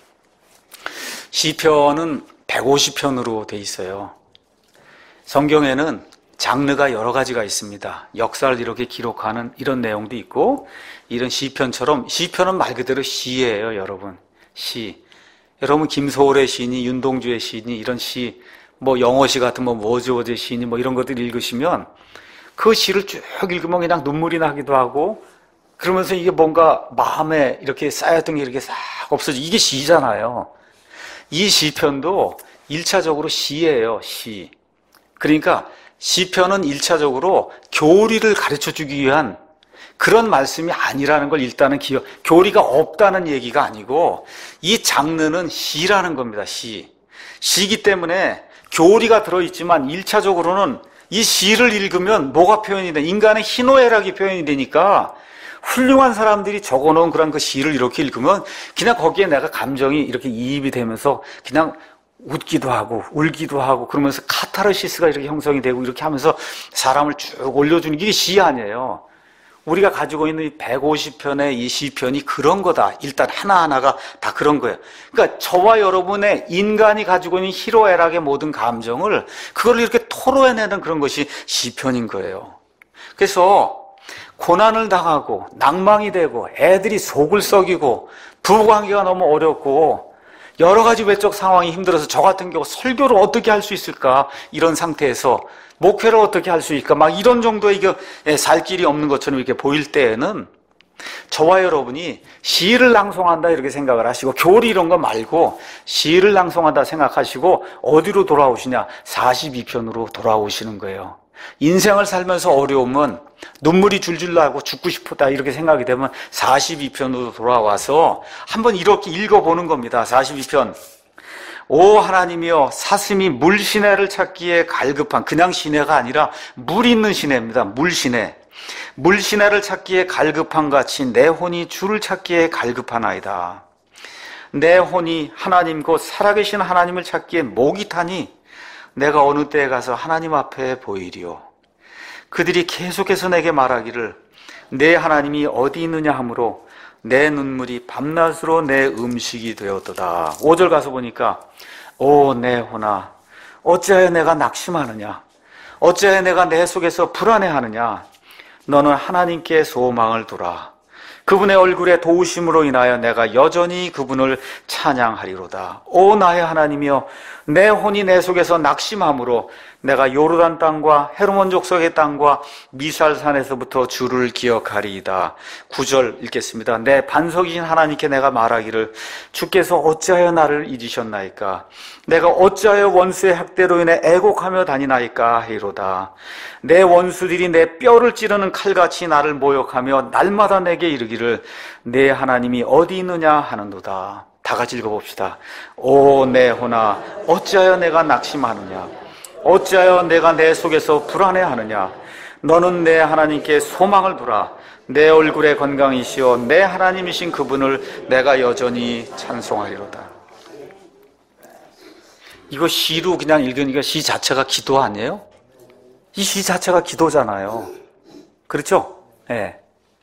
시편은 백오십 편으로 돼 있어요. 성경에는 장르가 여러 가지가 있습니다. 역사를 이렇게 기록하는 이런 내용도 있고, 이런 시편처럼, 시편은 말 그대로 시예요, 여러분. 시. 여러분 김소월의 시니, 윤동주의 시니, 이런 시, 뭐 영어시 같은 뭐 워즈워드의 시니 뭐 이런 것들 읽으시면 그 시를 쭉 읽으면 그냥 눈물이 나기도 하고, 그러면서 이게 뭔가 마음에 이렇게 쌓였던 게 이렇게 싹 없어져. 이게 시잖아요. 이 시편도 일차적으로 시예요, 시. 그러니까 시편은 일차적으로 교리를 가르쳐주기 위한 그런 말씀이 아니라는 걸 일단은 기억, 교리가 없다는 얘기가 아니고 이 장르는 시라는 겁니다, 시. 시기 때문에 교리가 들어있지만 일차적으로는 이 시를 읽으면 뭐가 표현이 돼? 인간의 희노애락이 표현이 되니까 훌륭한 사람들이 적어놓은 그런 그 시를 이렇게 읽으면 그냥 거기에 내가 감정이 이렇게 이입이 되면서 그냥 웃기도 하고 울기도 하고 그러면서 카타르시스가 이렇게 형성이 되고 이렇게 하면서 사람을 쭉 올려주는 게 시 아니에요. 우리가 가지고 있는 이 백오십 편의 이 시편이 그런 거다. 일단 하나하나가 다 그런 거예요. 그러니까 저와 여러분의 인간이 가지고 있는 희로애락의 모든 감정을 그걸 이렇게 토로해내는 그런 것이 시편인 거예요. 그래서 고난을 당하고 낭망이 되고 애들이 속을 썩이고 부부관계가 너무 어렵고 여러 가지 외적 상황이 힘들어서 저 같은 경우 설교를 어떻게 할 수 있을까? 이런 상태에서 목회를 어떻게 할 수 있을까? 막 이런 정도의 이게 살 길이 없는 것처럼 이렇게 보일 때에는 저와 여러분이 시를 낭송한다 이렇게 생각을 하시고 교리 이런 거 말고 시를 낭송한다 생각하시고 어디로 돌아오시냐? 사십이 편으로 돌아오시는 거예요. 인생을 살면서 어려움은 눈물이 줄줄 나고 죽고 싶다 이렇게 생각이 되면 사십이 편으로 돌아와서 한번 이렇게 읽어보는 겁니다. 사십이 편. 오 하나님이여, 사슴이 물시내를 찾기에 갈급한, 그냥 시내가 아니라 물 있는 시내입니다. 물시내. 물시내를 찾기에 갈급한 같이 내 혼이 주를 찾기에 갈급하나이다. 내 혼이 하나님 곧 살아계신 하나님을 찾기에 목이 타니 내가 어느 때에 가서 하나님 앞에 보이리요. 그들이 계속해서 내게 말하기를 내 하나님이 어디 있느냐 하므로 내 눈물이 밤낮으로 내 음식이 되었도다. 오 절 가서 보니까 오 내 혼아, 어찌하여 내가 낙심하느냐? 어찌하여 내가 내 속에서 불안해하느냐? 너는 하나님께 소망을 두라. 그분의 얼굴의 도우심으로 인하여 내가 여전히 그분을 찬양하리로다. 오 나의 하나님이여, 내 혼이 내 속에서 낙심함으로 내가 요르단 땅과 헤르몬 족속의 땅과 미살산에서부터 주를 기억하리이다. 구 절 읽겠습니다. 내 반석이신 하나님께 내가 말하기를 주께서 어찌하여 나를 잊으셨나이까? 내가 어찌하여 원수의 학대로 인해 애곡하며 다니나이까 하이로다. 내 원수들이 내 뼈를 찌르는 칼같이 나를 모욕하며 날마다 내게 이르기를 내 하나님이 어디 있느냐 하는도다. 다 같이 읽어봅시다. 오 내 혼아, 어찌하여 내가 낙심하느냐? 어찌하여 내가 내 속에서 불안해하느냐? 너는 내 하나님께 소망을 두라. 내 얼굴의 건강이시오 내 하나님이신 그분을 내가 여전히 찬송하리로다. 이거 시로 그냥 읽으니까 시 자체가 기도 아니에요? 이 시 자체가 기도잖아요. 그렇죠? 예.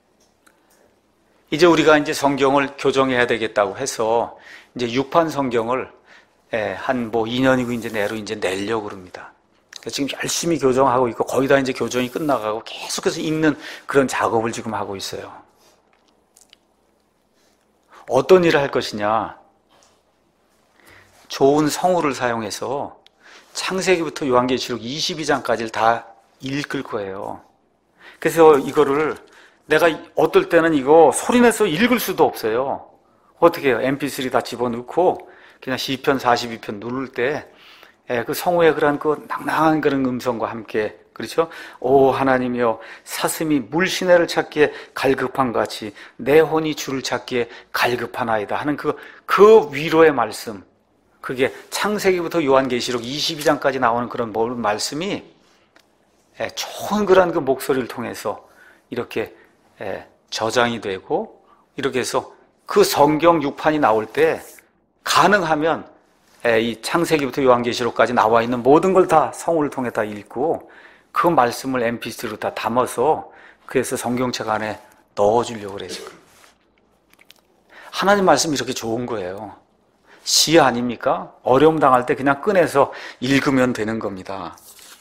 이제 우리가 이제 성경을 교정해야 되겠다고 해서 이제 육판 성경을 예, 한 뭐 이 년이고 이제 내로 이제 내려고 그럽니다. 지금 열심히 교정하고 있고 거의 다 이제 교정이 끝나가고 계속해서 읽는 그런 작업을 지금 하고 있어요. 어떤 일을 할 것이냐? 좋은 성우를 사용해서 창세기부터 요한계시록 이십이 장까지를 다 읽을 거예요. 그래서 이거를 내가 어떨 때는 이거 소리내서 읽을 수도 없어요. 어떻게 해요? 엠피쓰리 다 집어넣고 그냥 시편 사십이 편 누를 때 그 성우의 그런 그 낭낭한 그런 음성과 함께, 그렇죠? 오 하나님이여, 사슴이 물시내를 찾기에 갈급한 같이 내 혼이 주를 찾기에 갈급하나이다 하는 그, 그 위로의 말씀, 그게 창세기부터 요한계시록 이십이 장까지 나오는 그런 말씀이 좋은 그런 그 목소리를 통해서 이렇게 저장이 되고, 이렇게 해서 그 성경 육판이 나올 때 가능하면 이 창세기부터 요한계시록까지 나와 있는 모든 걸 다 성우를 통해 다 읽고 그 말씀을 엠피쓰리로 다 담아서 그래서 성경책 안에 넣어주려고 그래요. 지금 하나님 말씀이 이렇게 좋은 거예요. 시 아닙니까? 어려움 당할 때 그냥 꺼내서 읽으면 되는 겁니다.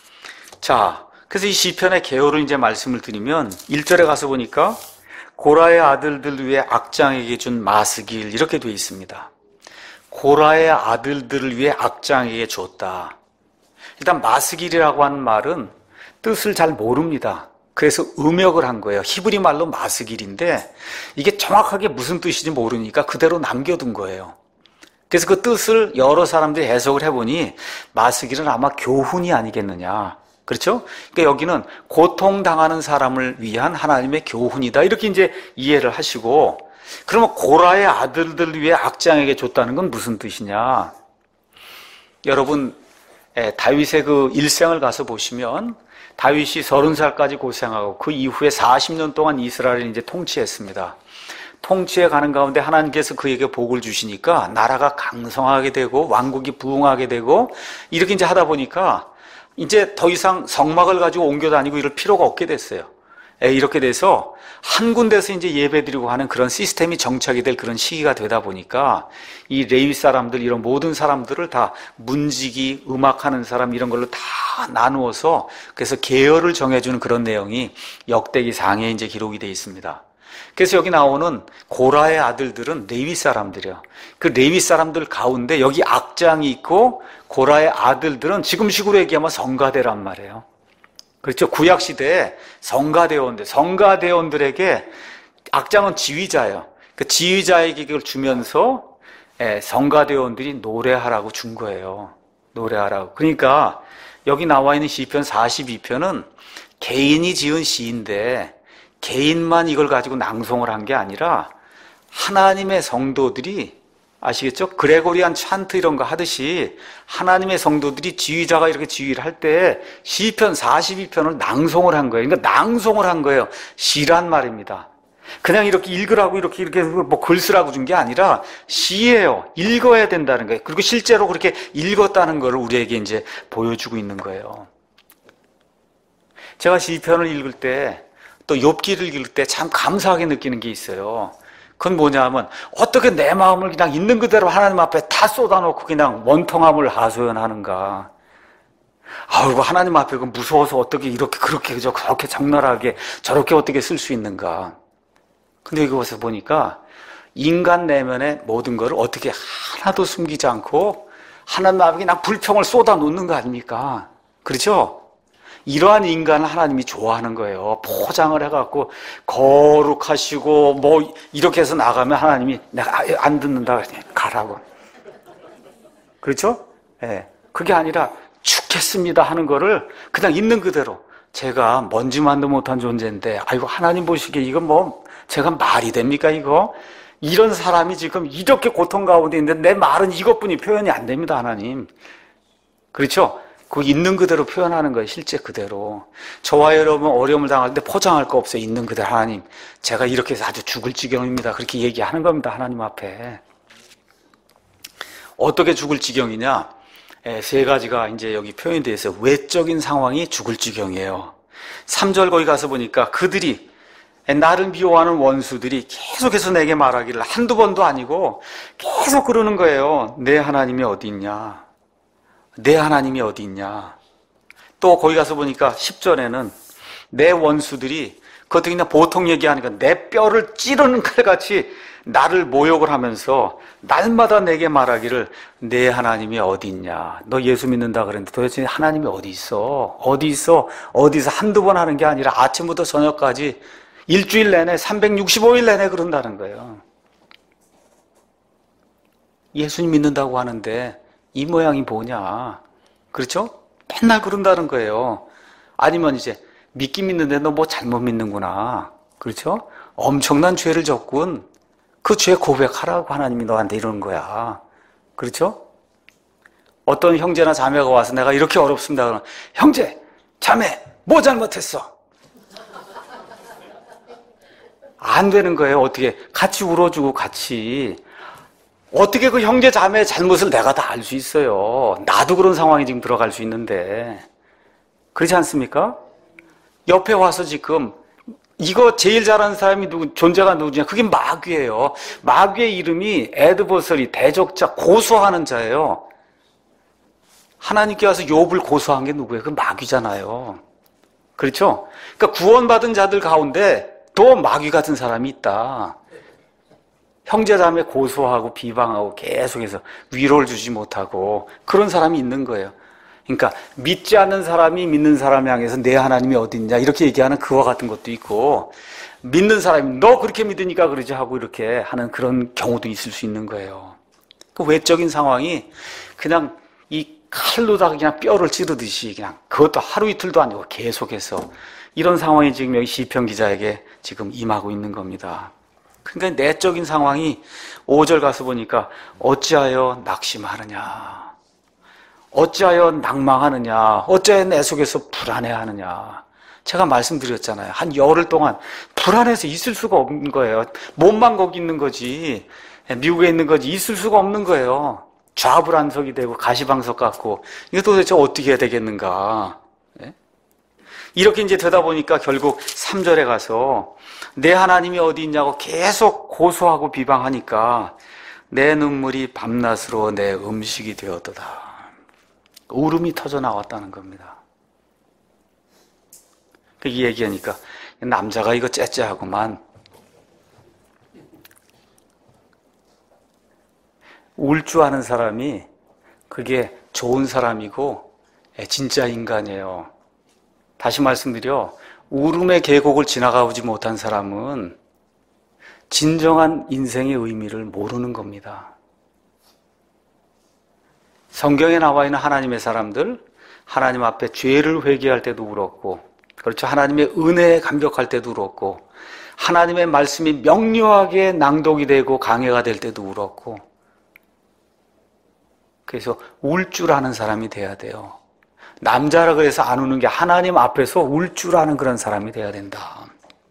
자, 그래서 이 시편의 개요를 이제 말씀을 드리면 일 절에 가서 보니까 고라의 아들들 위해 악장에게 준 마스길 이렇게 되어 있습니다. 고라의 아들들을 위해 악장에게 줬다. 일단 마스길이라고 하는 말은 뜻을 잘 모릅니다. 그래서 음역을 한 거예요. 히브리 말로 마스길인데 이게 정확하게 무슨 뜻인지 모르니까 그대로 남겨둔 거예요. 그래서 그 뜻을 여러 사람들이 해석을 해보니 마스길은 아마 교훈이 아니겠느냐. 그렇죠? 그러니까 여기는 고통당하는 사람을 위한 하나님의 교훈이다. 이렇게 이제 이해를 하시고, 그러면 고라의 아들들을 위해 악장에게 줬다는 건 무슨 뜻이냐? 여러분, 다윗의 그 일생을 가서 보시면 다윗이 서른 살까지 고생하고 그 이후에 사십 년 동안 이스라엘을 이제 통치했습니다. 통치해 가는 가운데 하나님께서 그에게 복을 주시니까 나라가 강성하게 되고 왕국이 부흥하게 되고 이렇게 이제 하다 보니까 이제 더 이상 성막을 가지고 옮겨 다니고 이럴 필요가 없게 됐어요. 이렇게 돼서 한 군데서 이제 예배드리고 하는 그런 시스템이 정착이 될 그런 시기가 되다 보니까 이 레위 사람들, 이런 모든 사람들을 다 문지기, 음악하는 사람 이런 걸로 다 나누어서 그래서 계열을 정해주는 그런 내용이 역대기 상에 이제 기록이 되어 있습니다. 그래서 여기 나오는 고라의 아들들은 레위 사람들이에요. 그 레위 사람들 가운데 여기 악장이 있고 고라의 아들들은 지금식으로 얘기하면 성가대란 말이에요. 그렇죠. 구약시대에 성가대원들, 성가대원들에게 악장은 지휘자예요. 그 지휘자에게 이걸 주면서 성가대원들이 노래하라고 준 거예요. 노래하라고. 그러니까 여기 나와 있는 시편 사십이 편은 개인이 지은 시인데 개인만 이걸 가지고 낭송을 한 게 아니라 하나님의 성도들이, 아시겠죠? 그레고리안 찬트 이런 거 하듯이 하나님의 성도들이 지휘자가 이렇게 지휘를 할 때 시편 사십이 편을 낭송을 한 거예요. 그러니까 낭송을 한 거예요. 시란 말입니다. 그냥 이렇게 읽으라고 이렇게 이렇게 뭐 글 쓰라고 준 게 아니라 시예요. 읽어야 된다는 거예요. 그리고 실제로 그렇게 읽었다는 걸 우리에게 이제 보여주고 있는 거예요. 제가 시편을 읽을 때 또 욥기를 읽을 때 참 감사하게 느끼는 게 있어요. 그건 뭐냐면 어떻게 내 마음을 그냥 있는 그대로 하나님 앞에 다 쏟아놓고 그냥 원통함을 하소연하는가. 아이고 하나님 앞에 그 무서워서 어떻게 이렇게 그렇게 저렇게 장난하게 저렇게 어떻게 쓸 수 있는가. 근데 여기 와서 보니까 인간 내면의 모든 것을 어떻게 하나도 숨기지 않고 하나님 앞에 그냥 불평을 쏟아놓는 거 아닙니까? 그렇죠? 이러한 인간을 하나님이 좋아하는 거예요. 포장을 해갖고 거룩하시고 뭐 이렇게 해서 나가면 하나님이 내가 안 듣는다 가라고. 그렇죠? 예. 네. 그게 아니라 죽겠습니다 하는 거를 그냥 있는 그대로, 제가 먼지만도 못한 존재인데 아이고 하나님 보시기에 이건 뭐 제가 말이 됩니까 이거? 이런 사람이 지금 이렇게 고통 가운데 있는데 내 말은 이것뿐이 표현이 안 됩니다 하나님. 그렇죠? 그 있는 그대로 표현하는 거예요. 실제 그대로. 저와 여러분 어려움을 당할 때 포장할 거 없어요. 있는 그대로 하나님 제가 이렇게 해서 아주 죽을 지경입니다. 그렇게 얘기하는 겁니다. 하나님 앞에. 어떻게 죽을 지경이냐? 세 가지가 이제 여기 표현되어 있어요. 외적인 상황이 죽을 지경이에요. 삼 절 거기 가서 보니까 그들이, 나를 미워하는 원수들이 계속해서 내게 말하기를, 한두 번도 아니고 계속 그러는 거예요. 내 하나님이 어디 있냐? 내 하나님이 어디 있냐? 또 거기 가서 보니까 십 절에는 내 원수들이, 그것도 그냥 보통 얘기하니까 내 뼈를 찌르는 칼같이 나를 모욕을 하면서 날마다 내게 말하기를, 내 하나님이 어디 있냐? 너 예수 믿는다 그랬는데 도대체 하나님이 어디 있어? 어디 있어? 어디서 한두 번 하는 게 아니라 아침부터 저녁까지 일주일 내내 삼백육십오 일 내내 그런다는 거예요. 예수님 믿는다고 하는데 이 모양이 뭐냐? 그렇죠? 맨날 그런다는 거예요. 아니면 이제 믿긴 믿는데 너 뭐 잘못 믿는구나. 그렇죠? 엄청난 죄를 졌군. 그 죄 고백하라고 하나님이 너한테 이러는 거야. 그렇죠? 어떤 형제나 자매가 와서 내가 이렇게 어렵습니다. 그러면 형제, 자매, 뭐 잘못했어? 안 되는 거예요. 어떻게 같이 울어주고 같이. 어떻게 그 형제 자매의 잘못을 내가 다 알 수 있어요. 나도 그런 상황에 지금 들어갈 수 있는데. 그렇지 않습니까? 옆에 와서 지금 이거 제일 잘하는 사람이 누구, 존재가 누구냐? 그게 마귀예요. 마귀의 이름이 애드버서리, 대적자, 고소하는 자예요. 하나님께 와서 욥을 고소한 게 누구예요? 그 마귀잖아요. 그렇죠? 그러니까 구원받은 자들 가운데 또 마귀 같은 사람이 있다. 형제자매 고소하고 비방하고 계속해서 위로를 주지 못하고 그런 사람이 있는 거예요. 그러니까 믿지 않는 사람이 믿는 사람을 향해서 내 하나님이 어디 있냐 이렇게 얘기하는 그와 같은 것도 있고, 믿는 사람이 너 그렇게 믿으니까 그러지 하고 이렇게 하는 그런 경우도 있을 수 있는 거예요. 그 외적인 상황이 그냥 이 칼로다가 그냥 뼈를 찌르듯이 그냥, 그것도 하루 이틀도 아니고 계속해서 이런 상황이 지금 여기 시편 기자에게 지금 임하고 있는 겁니다. 그러니까 내적인 상황이 오 절 가서 보니까 어찌하여 낙심하느냐, 어찌하여 낭망하느냐, 어찌하여 내 속에서 불안해하느냐. 제가 말씀드렸잖아요. 한 열흘 동안 불안해서 있을 수가 없는 거예요. 몸만 거기 있는 거지, 미국에 있는 거지 있을 수가 없는 거예요. 좌불안석이 되고 가시방석 같고, 이거 도대체 어떻게 해야 되겠는가. 이렇게 이제 되다 보니까 결국 삼 절에 가서 내 하나님이 어디 있냐고 계속 고소하고 비방하니까 내 눈물이 밤낮으로 내 음식이 되었도다. 울음이 터져 나왔다는 겁니다. 이 얘기하니까 남자가 이거 째째하구만. 울 줄 아는 사람이 그게 좋은 사람이고 진짜 인간이에요. 다시 말씀드려, 울음의 계곡을 지나가보지 못한 사람은 진정한 인생의 의미를 모르는 겁니다. 성경에 나와 있는 하나님의 사람들, 하나님 앞에 죄를 회개할 때도 울었고, 그렇죠, 하나님의 은혜에 감격할 때도 울었고, 하나님의 말씀이 명료하게 낭독이 되고 강해가 될 때도 울었고, 그래서 울 줄 아는 사람이 돼야 돼요. 남자라 그래서 안 우는 게 하나님 앞에서 울 줄 아는 그런 사람이 돼야 된다.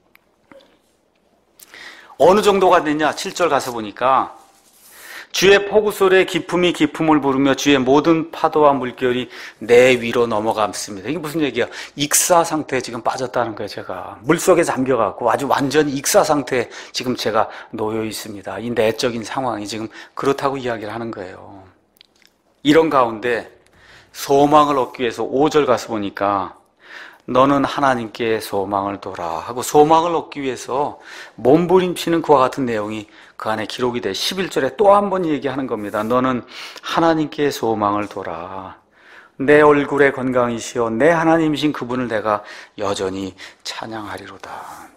어느 정도가 되냐? 칠 절 가서 보니까 주의 폭우 소리에 기품이 기품을 부르며 주의 모든 파도와 물결이 내 위로 넘어갔습니다. 이게 무슨 얘기야? 익사 상태에 지금 빠졌다는 거예요. 제가 물속에 잠겨갖고 아주 완전히 익사 상태에 지금 제가 놓여 있습니다. 이 내적인 상황이 지금 그렇다고 이야기를 하는 거예요. 이런 가운데 소망을 얻기 위해서 오 절 가서 보니까 너는 하나님께 소망을 둬라 하고, 소망을 얻기 위해서 몸부림치는 그와 같은 내용이 그 안에 기록이 돼 십일 절에 또 한 번 얘기하는 겁니다. 너는 하나님께 소망을 둬라. 내 얼굴의 건강이시여 내 하나님이신 그분을 내가 여전히 찬양하리로다.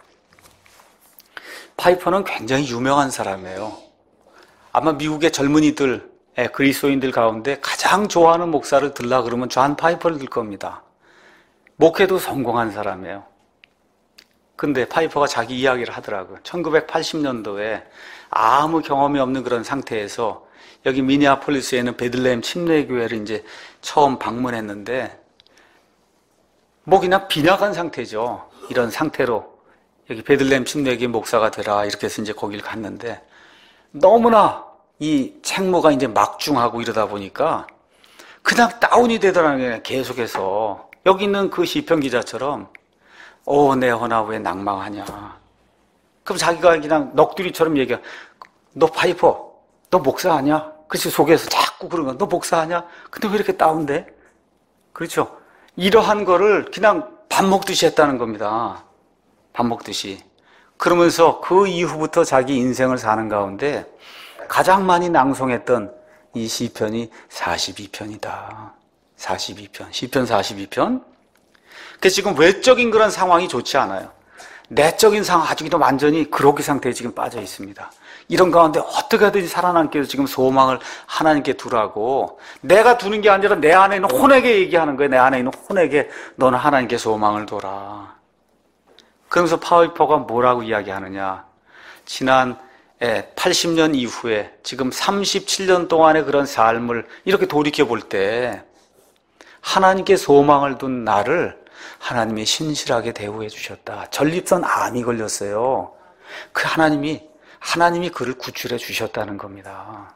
파이퍼는 굉장히 유명한 사람이에요. 아마 미국의 젊은이들, 그리스도인들 가운데 가장 좋아하는 목사를 들라 그러면 존 파이퍼를 들 겁니다. 목회도 성공한 사람이에요. 근데 파이퍼가 자기 이야기를 하더라고요. 천구백팔십 년도에 아무 경험이 없는 그런 상태에서 여기 미니아폴리스에 있는 베들레헴 침례교회를 이제 처음 방문했는데, 뭐 그냥 빈약한 상태죠. 이런 상태로 여기 베들레헴 침례교회 목사가 되라 이렇게 해서 이제 거기를 갔는데, 너무나 이 책무가 이제 막중하고 이러다 보니까 그냥 다운이 되더라는 게 계속해서, 여기 있는 그 시편 기자처럼 오, 내 허나 왜 낭망하냐. 그럼 자기가 그냥 넋두리처럼 얘기해. 너 파이퍼, 너 목사하냐? 그렇지, 속에서 자꾸 그런 거. 너 목사하냐? 근데 왜 이렇게 다운돼? 그렇죠. 이러한 거를 그냥 밥 먹듯이 했다는 겁니다. 밥 먹듯이. 그러면서 그 이후부터 자기 인생을 사는 가운데 가장 많이 낭송했던 이 시편이 사십이 편이다. 사십이 편. 시편 사십이 편. 그래서 지금 외적인 그런 상황이 좋지 않아요. 내적인 상황 아주 그냥 완전히 그로기 상태에 지금 빠져 있습니다. 이런 가운데 어떻게 하든지 살아남기 위해서 지금 소망을 하나님께 두라고, 내가 두는 게 아니라 내 안에 있는 혼에게 얘기하는 거예요. 내 안에 있는 혼에게 너는 하나님께 소망을 둬라. 그러면서 파이퍼가 뭐라고 이야기하느냐. 지난 팔십 년 이후에 지금 삼십칠 년 동안의 그런 삶을 이렇게 돌이켜볼 때 하나님께 소망을 둔 나를 하나님이 신실하게 대우해 주셨다. 전립선 암이 걸렸어요. 그 하나님이 하나님이 그를 구출해 주셨다는 겁니다.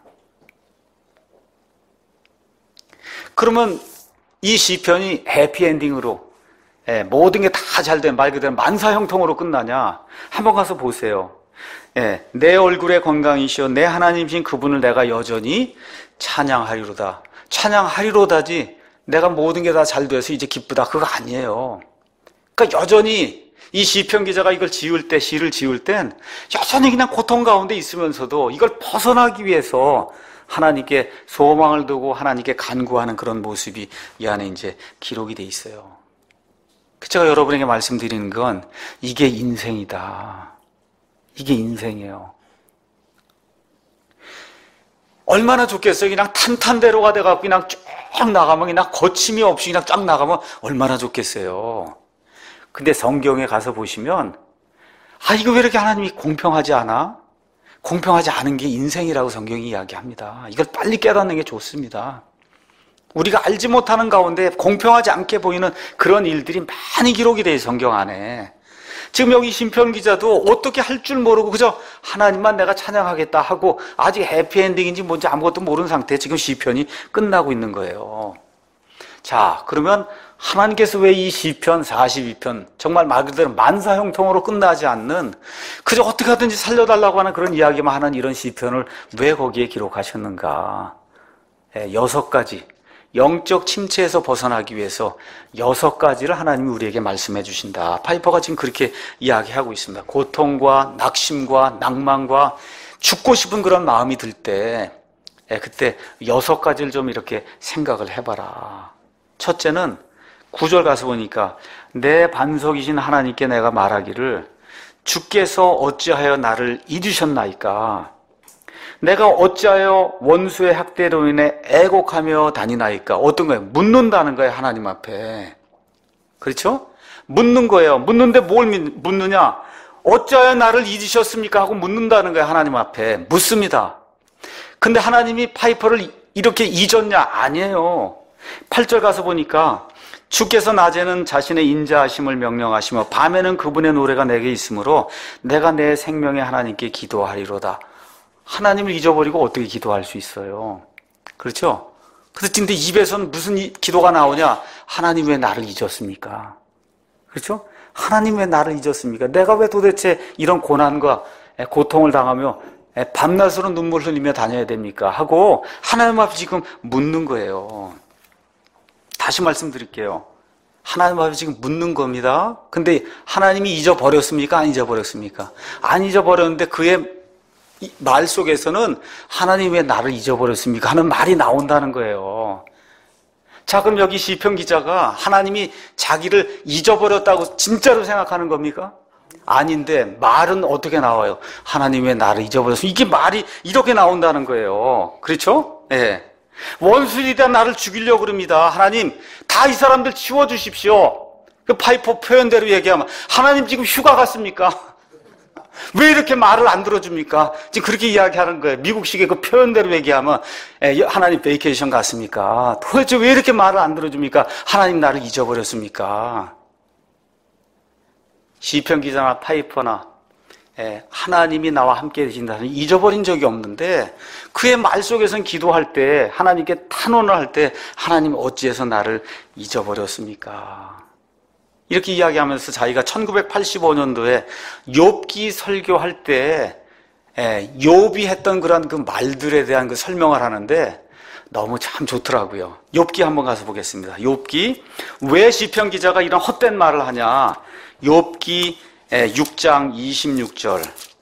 그러면 이 시편이 해피엔딩으로, 예, 모든 게 다 잘 된 말 그대로 만사형통으로 끝나냐? 한번 가서 보세요. 예, 내 얼굴의 건강이시여 내 하나님이신 그분을 내가 여전히 찬양하리로다. 찬양하리로다지 내가 모든 게 다 잘 돼서 이제 기쁘다, 그거 아니에요. 그러니까 여전히 이 시편 기자가 이걸 지을 때, 시를 지을 땐 여전히 그냥 고통 가운데 있으면서도 이걸 벗어나기 위해서 하나님께 소망을 두고 하나님께 간구하는 그런 모습이 이 안에 이제 기록이 돼 있어요. 제가 여러분에게 말씀드리는 건 이게 인생이다. 이게 인생이에요. 얼마나 좋겠어요. 그냥 탄탄대로가 돼갖고 그냥 쭉 나가면, 그냥 거침이 없이 그냥 쫙 나가면 얼마나 좋겠어요. 근데 성경에 가서 보시면, 아, 이거 왜 이렇게 하나님이 공평하지 않아? 공평하지 않은 게 인생이라고 성경이 이야기합니다. 이걸 빨리 깨닫는 게 좋습니다. 우리가 알지 못하는 가운데 공평하지 않게 보이는 그런 일들이 많이 기록이 돼요, 성경 안에. 지금 여기 심편 기자도 어떻게 할 줄 모르고 그저 하나님만 내가 찬양하겠다 하고 아직 해피엔딩인지 뭔지 아무것도 모르는 상태에 지금 시편이 끝나고 있는 거예요. 자, 그러면 하나님께서 왜 이 시편 사십이 편 정말 말 그대로 만사형통으로 끝나지 않는, 그저 어떻게 하든지 살려달라고 하는 그런 이야기만 하는 이런 시편을 왜 거기에 기록하셨는가? 예, 여섯 가지 영적 침체에서 벗어나기 위해서 여섯 가지를 하나님이 우리에게 말씀해 주신다. 파이퍼가 지금 그렇게 이야기하고 있습니다. 고통과 낙심과 낭만과 죽고 싶은 그런 마음이 들 때, 그때 여섯 가지를 좀 이렇게 생각을 해봐라. 첫째는 구 절 가서 보니까 내 반석이신 하나님께 내가 말하기를 주께서 어찌하여 나를 잊으셨나이까? 내가 어찌하여 원수의 학대로 인해 애곡하며 다니나이까? 어떤 거예요? 묻는다는 거예요, 하나님 앞에. 그렇죠? 묻는 거예요. 묻는데 뭘 묻느냐? 어찌하여 나를 잊으셨습니까? 하고 묻는다는 거예요, 하나님 앞에. 묻습니다. 근데 하나님이 파이퍼를 이렇게 잊었냐? 아니에요. 팔 절 가서 보니까 주께서 낮에는 자신의 인자하심을 명령하시며 밤에는 그분의 노래가 내게 있으므로 내가 내 생명의 하나님께 기도하리로다. 하나님을 잊어버리고 어떻게 기도할 수 있어요? 그렇죠? 그런데 입에서는 무슨 기도가 나오냐? 하나님 왜 나를 잊었습니까? 그렇죠? 하나님 왜 나를 잊었습니까? 내가 왜 도대체 이런 고난과 고통을 당하며 밤낮으로 눈물 흘리며 다녀야 됩니까? 하고 하나님 앞에 지금 묻는 거예요. 다시 말씀드릴게요. 하나님 앞에 지금 묻는 겁니다. 근데 하나님이 잊어버렸습니까? 안 잊어버렸습니까? 안 잊어버렸는데 그의 말 속에서는 하나님 왜 나를 잊어버렸습니까? 하는 말이 나온다는 거예요. 자, 그럼 여기 시편 기자가 하나님이 자기를 잊어버렸다고 진짜로 생각하는 겁니까? 아닌데 말은 어떻게 나와요? 하나님 왜 나를 잊어버렸습니까? 이게 말이 이렇게 나온다는 거예요. 그렇죠? 예. 네. 원수들이 나를 죽이려고 그럽니다. 하나님, 다 이 사람들 치워주십시오. 그 파이퍼 표현대로 얘기하면 하나님 지금 휴가 갔습니까? 왜 이렇게 말을 안 들어줍니까? 지금 그렇게 이야기하는 거예요. 미국식의 그 표현대로 얘기하면 하나님 베이케이션 갔습니까? 도대체 왜 이렇게 말을 안 들어줍니까? 하나님 나를 잊어버렸습니까? 시편 기자나 파이퍼나 하나님이 나와 함께 계신다는 잊어버린 적이 없는데 그의 말 속에서는 기도할 때 하나님께 탄원을 할 때 하나님 어찌해서 나를 잊어버렸습니까? 이렇게 이야기하면서 자기가 천구백팔십오 년도에 욥기 설교할 때 욥이 했던 그런 그 말들에 대한 그 설명을 하는데 너무 참 좋더라고요. 욥기 한번 가서 보겠습니다. 욥기. 왜 시편 기자가 이런 헛된 말을 하냐? 욥기 육 장 이십육 절.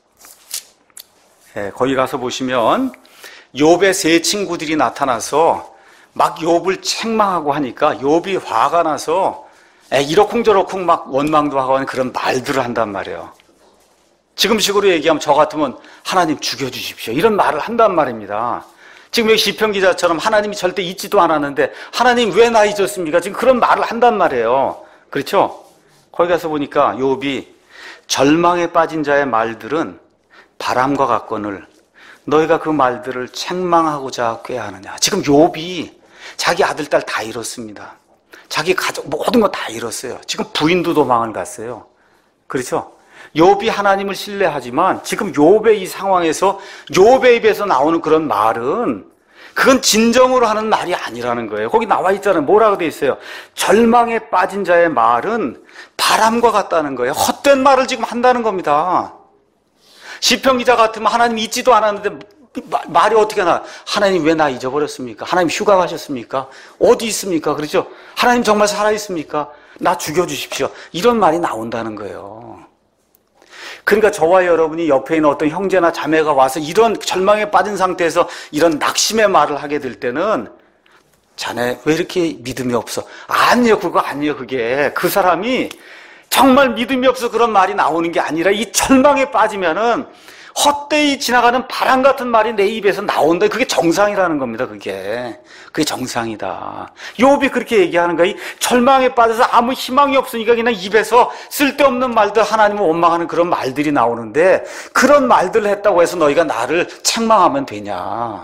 거기 가서 보시면 욥의 세 친구들이 나타나서 막 욥을 책망하고 하니까 욥이 화가 나서 이러쿵저러쿵 막 원망도 하고 하는 그런 말들을 한단 말이에요. 지금식으로 얘기하면 저 같으면 하나님 죽여주십시오, 이런 말을 한단 말입니다. 지금 여기 시편 기자처럼 하나님이 절대 잊지도 않았는데 하나님 왜 나 잊었습니까? 지금 그런 말을 한단 말이에요. 그렇죠? 거기 가서 보니까 욥이 절망에 빠진 자의 말들은 바람과 같거늘 너희가 그 말들을 책망하고자 꾀하느냐. 지금 욥이 자기 아들, 딸 다 잃었습니다. 자기 가족 모든 거 다 잃었어요. 지금 부인도 도망을 갔어요. 그렇죠? 욥이 하나님을 신뢰하지만 지금 욥의 이 상황에서 욥의 입에서 나오는 그런 말은 그건 진정으로 하는 말이 아니라는 거예요. 거기 나와 있잖아요. 뭐라고 돼 있어요? 절망에 빠진 자의 말은 바람과 같다는 거예요. 헛된 말을 지금 한다는 겁니다. 시편 기자 같으면 하나님 잊지도 않았는데 말이 어떻게 나? 하나님 왜 나 잊어버렸습니까? 하나님 휴가 가셨습니까? 어디 있습니까? 그렇죠? 하나님 정말 살아있습니까? 나 죽여주십시오. 이런 말이 나온다는 거예요. 그러니까 저와 여러분이 옆에 있는 어떤 형제나 자매가 와서 이런 절망에 빠진 상태에서 이런 낙심의 말을 하게 될 때는 자네 왜 이렇게 믿음이 없어? 아니요, 그거 아니에요. 그게 그 사람이 정말 믿음이 없어 그런 말이 나오는 게 아니라 이 절망에 빠지면은 헛되이 지나가는 바람 같은 말이 내 입에서 나온다. 그게 정상이라는 겁니다. 그게 그게 정상이다. 욥이 그렇게 얘기하는 거야. 이 절망에 빠져서 아무 희망이 없으니까 그냥 입에서 쓸데없는 말들, 하나님을 원망하는 그런 말들이 나오는데 그런 말들을 했다고 해서 너희가 나를 책망하면 되냐?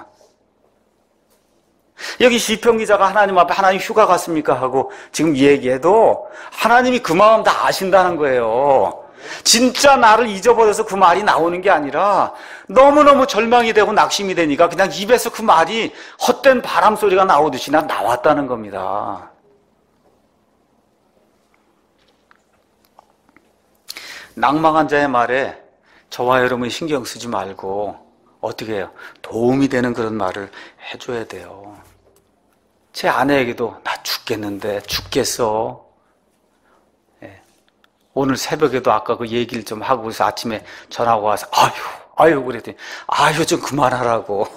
여기 시편 기자가 하나님 앞에 하나님 휴가 갔습니까? 하고 지금 얘기해도 하나님이 그 마음 다 아신다는 거예요. 진짜 나를 잊어버려서 그 말이 나오는 게 아니라 너무너무 절망이 되고 낙심이 되니까 그냥 입에서 그 말이 헛된 바람 소리가 나오듯이 난 나왔다는 겁니다. 낭망한 자의 말에 저와 여러분이 신경 쓰지 말고 어떻게 해요? 도움이 되는 그런 말을 해줘야 돼요. 제 아내에게도 나 죽겠는데 죽겠어. 오늘 새벽에도 아까 그 얘기를 좀 하고 그래서 아침에 전화가 와서 아유 아유 그랬더니 아유 좀 그만하라고.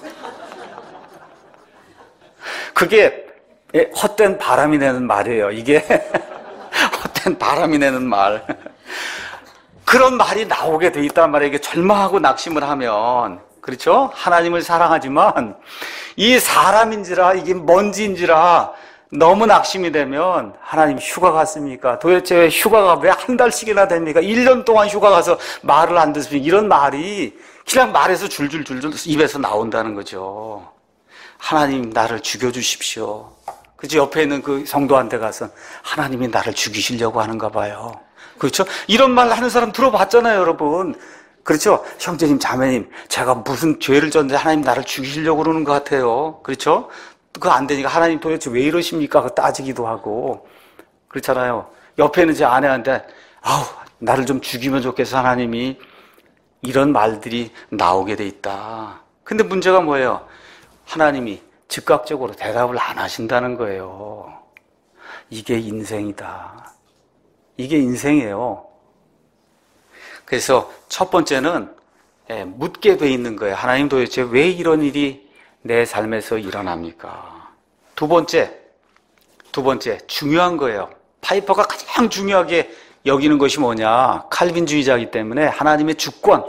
그게 헛된 바람이 내는 말이에요. 이게 헛된 바람이 내는 말. 그런 말이 나오게 돼 있단 말이에요. 이게 절망하고 낙심을 하면. 그렇죠? 하나님을 사랑하지만 이 사람인지라 이게 먼지인지라 너무 낙심이 되면 하나님 휴가 갔습니까? 도대체 왜 휴가가 왜 한 달씩이나 됩니까? 일 년 동안 휴가 가서 말을 안 듣습니까? 이런 말이 그냥 말에서 줄줄줄줄 입에서 나온다는 거죠. 하나님 나를 죽여주십시오. 그치? 옆에 있는 그 성도한테 가서 하나님이 나를 죽이시려고 하는가 봐요. 그렇죠? 이런 말 하는 사람 들어봤잖아요, 여러분. 그렇죠? 형제님, 자매님, 제가 무슨 죄를 졌는데 하나님 나를 죽이시려고 그러는 것 같아요. 그렇죠? 그거 안 되니까 하나님 도대체 왜 이러십니까? 따지기도 하고. 그렇잖아요. 옆에 있는 제 아내한테 아우 나를 좀 죽이면 좋겠어 하나님이. 이런 말들이 나오게 돼 있다. 근데 문제가 뭐예요? 하나님이 즉각적으로 대답을 안 하신다는 거예요. 이게 인생이다. 이게 인생이에요. 그래서 첫 번째는 묻게 돼 있는 거예요. 하나님 도대체 왜 이런 일이 내 삶에서 일어납니까? 두 번째, 두 번째, 중요한 거예요. 파이퍼가 가장 중요하게 여기는 것이 뭐냐? 칼빈주의자이기 때문에 하나님의 주권.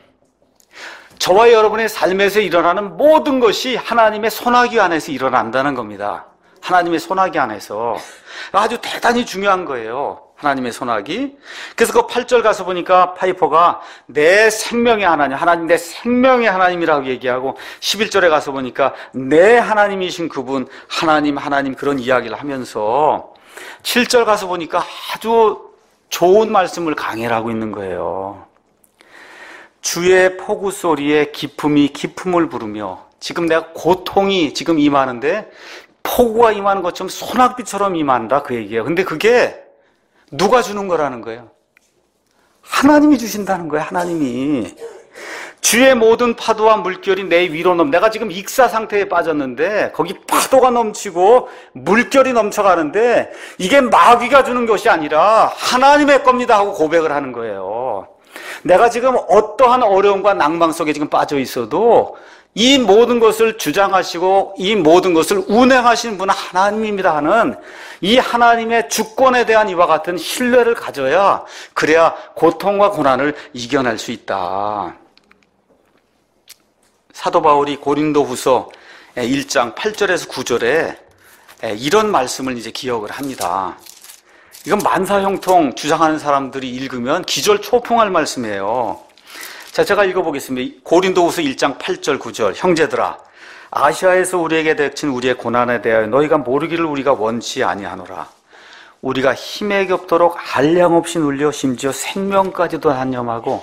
저와 여러분의 삶에서 일어나는 모든 것이 하나님의 손아귀 안에서 일어난다는 겁니다. 하나님의 손아귀 안에서. 아주 대단히 중요한 거예요. 하나님의 손아귀. 그래서 그 팔 절 가서 보니까 파이퍼가 내 생명의 하나님, 하나님 내 생명의 하나님이라고 얘기하고 십일 절에 가서 보니까 내 하나님이신 그분, 하나님 하나님 그런 이야기를 하면서 칠 절 가서 보니까 아주 좋은 말씀을 강해를 하고 있는 거예요. 주의 포구 소리에 기품이 기품을 부르며. 지금 내가 고통이 지금 임하는데 포구가 임하는 것처럼 소낙비처럼 임한다 그 얘기예요. 근데 그게 누가 주는 거라는 거예요? 하나님이 주신다는 거예요. 하나님이. 주의 모든 파도와 물결이 내 위로 넘. 내가 지금 익사 상태에 빠졌는데 거기 파도가 넘치고 물결이 넘쳐가는데 이게 마귀가 주는 것이 아니라 하나님의 겁니다 하고 고백을 하는 거예요. 내가 지금 어떠한 어려움과 낭망 속에 지금 빠져 있어도 이 모든 것을 주장하시고 이 모든 것을 운행하시는 분은 하나님입니다 하는 이 하나님의 주권에 대한 이와 같은 신뢰를 가져야 그래야 고통과 고난을 이겨낼 수 있다. 사도 바울이 고린도후서 일 장 팔 절에서 구 절에 이런 말씀을 이제 기억을 합니다. 이건 만사형통 주장하는 사람들이 읽으면 기절초풍할 말씀이에요. 자, 제가 읽어보겠습니다. 고린도후서 일 장 팔 절 구 절. 형제들아, 아시아에서 우리에게 닥친 우리의 고난에 대하여 너희가 모르기를 우리가 원치 아니하노라. 우리가 힘에 겹도록 한량없이 눌려 심지어 생명까지도 단념하고,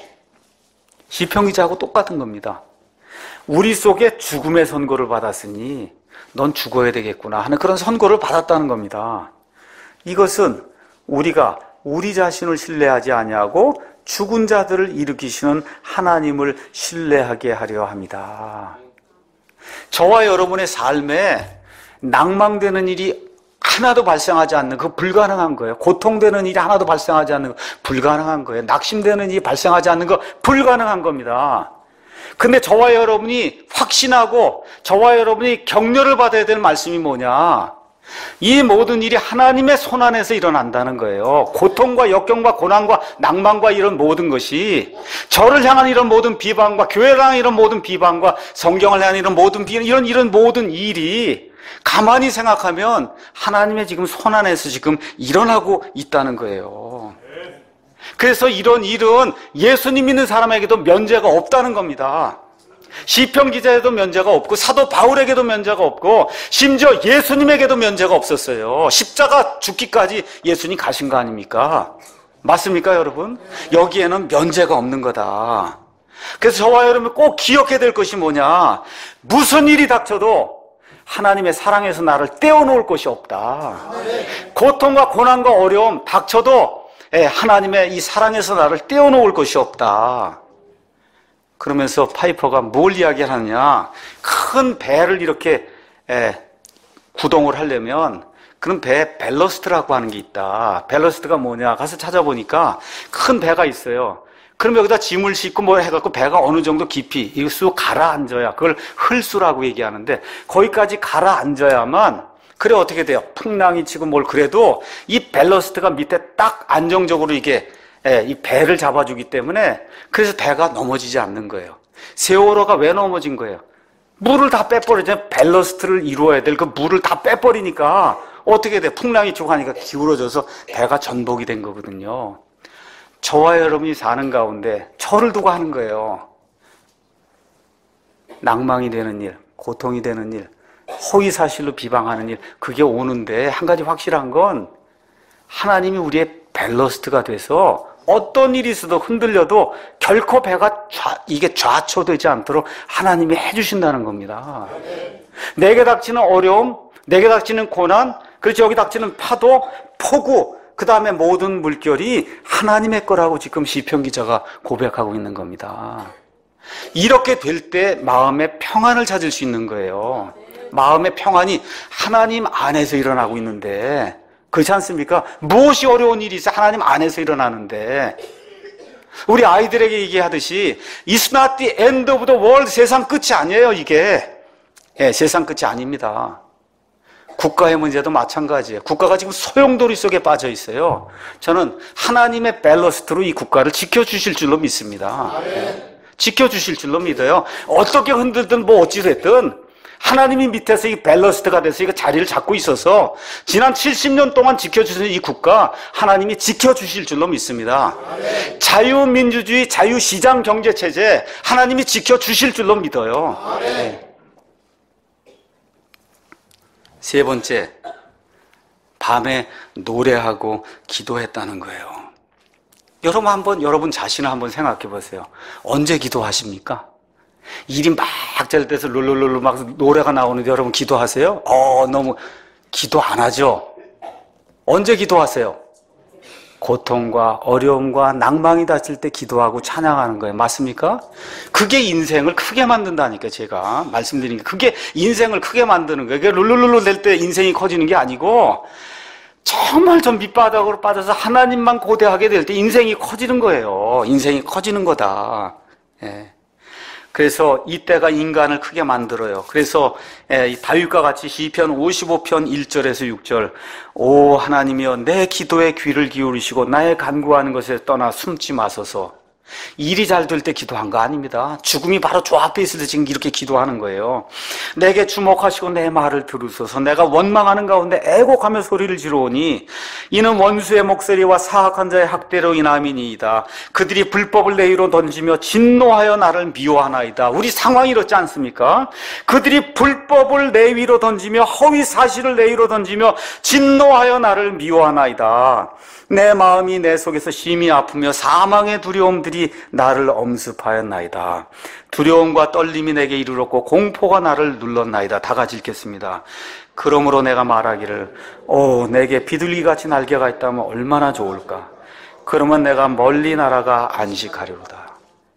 시편 기자하고 똑같은 겁니다. 우리 속에 죽음의 선고를 받았으니 넌 죽어야 되겠구나 하는 그런 선고를 받았다는 겁니다. 이것은 우리가 우리 자신을 신뢰하지 아니하고 죽은 자들을 일으키시는 하나님을 신뢰하게 하려 합니다. 저와 여러분의 삶에 낭망되는 일이 하나도 발생하지 않는 그 불가능한 거예요. 고통되는 일이 하나도 발생하지 않는 거 불가능한 거예요. 낙심되는 일이 발생하지 않는 거 불가능한 겁니다. 근데 저와 여러분이 확신하고 저와 여러분이 격려를 받아야 될 말씀이 뭐냐? 이 모든 일이 하나님의 손 안에서 일어난다는 거예요. 고통과 역경과 고난과 낭만과 이런 모든 것이 저를 향한 이런 모든 비방과 교회를 향한 이런 모든 비방과 성경을 향한 이런 모든 비방, 이런 이런 모든 일이 가만히 생각하면 하나님의 지금 손 안에서 지금 일어나고 있다는 거예요. 그래서 이런 일은 예수님 믿는 사람에게도 면제가 없다는 겁니다. 시편 기자에도 면제가 없고 사도 바울에게도 면제가 없고 심지어 예수님에게도 면제가 없었어요. 십자가 죽기까지 예수님 가신 거 아닙니까? 맞습니까, 여러분? 여기에는 면제가 없는 거다. 그래서 저와 여러분 꼭 기억해야 될 것이 뭐냐? 무슨 일이 닥쳐도 하나님의 사랑에서 나를 떼어놓을 것이 없다. 고통과 고난과 어려움 닥쳐도 하나님의 이 사랑에서 나를 떼어놓을 것이 없다. 그러면서 파이퍼가 뭘 이야기하느냐? 큰 배를 이렇게 구동을 하려면 그런 배에 벨러스트라고 하는 게 있다. 벨러스트가 뭐냐? 가서 찾아보니까 큰 배가 있어요. 그럼 여기다 짐을 싣고 뭐 해갖고 배가 어느 정도 깊이 이거 쑥 가라앉아야 그걸 흘수라고 얘기하는데 거기까지 가라앉아야만 그래 어떻게 돼요? 풍랑이 치고 뭘 그래도 이 벨러스트가 밑에 딱 안정적으로 이게 이 배를 잡아주기 때문에 그래서 배가 넘어지지 않는 거예요. 세월호가 왜 넘어진 거예요? 물을 다 빼버리죠. 벨러스트를 이루어야 될 그 물을 다 빼버리니까 어떻게 돼? 풍랑이 치고 하니까 기울어져서 배가 전복이 된 거거든요. 저와 여러분이 사는 가운데 저를 두고 하는 거예요. 낭망이 되는 일, 고통이 되는 일, 허위사실로 비방하는 일, 그게 오는데 한 가지 확실한 건 하나님이 우리의 벨러스트가 돼서 어떤 일이 있어도 흔들려도 결코 배가 좌, 이게 좌초되지 않도록 하나님이 해주신다는 겁니다. 내게 닥치는 어려움, 내게 닥치는 고난, 그렇죠. 여기 닥치는 파도, 폭우, 그 다음에 모든 물결이 하나님의 거라고 지금 시편 기자가 고백하고 있는 겁니다. 이렇게 될 때 마음의 평안을 찾을 수 있는 거예요. 마음의 평안이 하나님 안에서 일어나고 있는데 그렇지 않습니까? 무엇이 어려운 일이 있어 하나님 안에서 일어나는데 우리 아이들에게 얘기하듯이 It's not the end of the world. 세상 끝이 아니에요 이게. 예, 세상 끝이 아닙니다. 국가의 문제도 마찬가지예요. 국가가 지금 소용돌이 속에 빠져 있어요. 저는 하나님의 밸러스트로 이 국가를 지켜주실 줄로 믿습니다. 예, 지켜주실 줄로 믿어요. 어떻게 흔들든 뭐 어찌됐든 하나님이 밑에서 이 밸러스트가 돼서 이거 자리를 잡고 있어서 지난 칠십 년 동안 지켜주신 이 국가 하나님이 지켜주실 줄로 믿습니다. 아멘. 자유민주주의, 자유시장 경제체제 하나님이 지켜주실 줄로 믿어요. 네. 세 번째, 밤에 노래하고 기도했다는 거예요. 여러분 한번 여러분 자신을 한번 생각해 보세요. 언제 기도하십니까? 일이 막 잘 돼서 룰루룰루 막 노래가 나오는데 여러분 기도하세요? 어, 너무 기도 안 하죠? 언제 기도하세요? 고통과 어려움과 낭망이 닥칠 때 기도하고 찬양하는 거예요. 맞습니까? 그게 인생을 크게 만든다니까. 제가 말씀드린 게 그게 인생을 크게 만드는 거예요. 그게 룰루룰루 될 때 인생이 커지는 게 아니고 정말 좀 밑바닥으로 빠져서 하나님만 고대하게 될 때 인생이 커지는 거예요. 인생이 커지는 거다. 예. 그래서 이때가 인간을 크게 만들어요. 그래서 다윗과 같이 시편 오십오 편 일 절에서 육 절, 오 하나님이여 내 기도에 귀를 기울이시고 나의 간구하는 것에 떠나 숨지 마소서. 일이 잘 될 때 기도한 거 아닙니다. 죽음이 바로 저 앞에 있을 때 지금 이렇게 기도하는 거예요. 내게 주목하시고 내 말을 들으소서. 내가 원망하는 가운데 애곡하며 소리를 지르오니 이는 원수의 목소리와 사악한 자의 학대로 인함이니이다. 그들이 불법을 내 위로 던지며 진노하여 나를 미워하나이다. 우리 상황이 이렇지 않습니까? 그들이 불법을 내 위로 던지며 허위 사실을 내 위로 던지며 진노하여 나를 미워하나이다. 내 마음이 내 속에서 심히 아프며 사망의 두려움들이 나를 엄습하였나이다. 두려움과 떨림이 내게 이르렀고 공포가 나를 눌렀나이다. 다 같이 읽겠습니다. 그러므로 내가 말하기를 오 내게 비둘기같이 날개가 있다면 얼마나 좋을까. 그러면 내가 멀리 날아가 안식하리로다.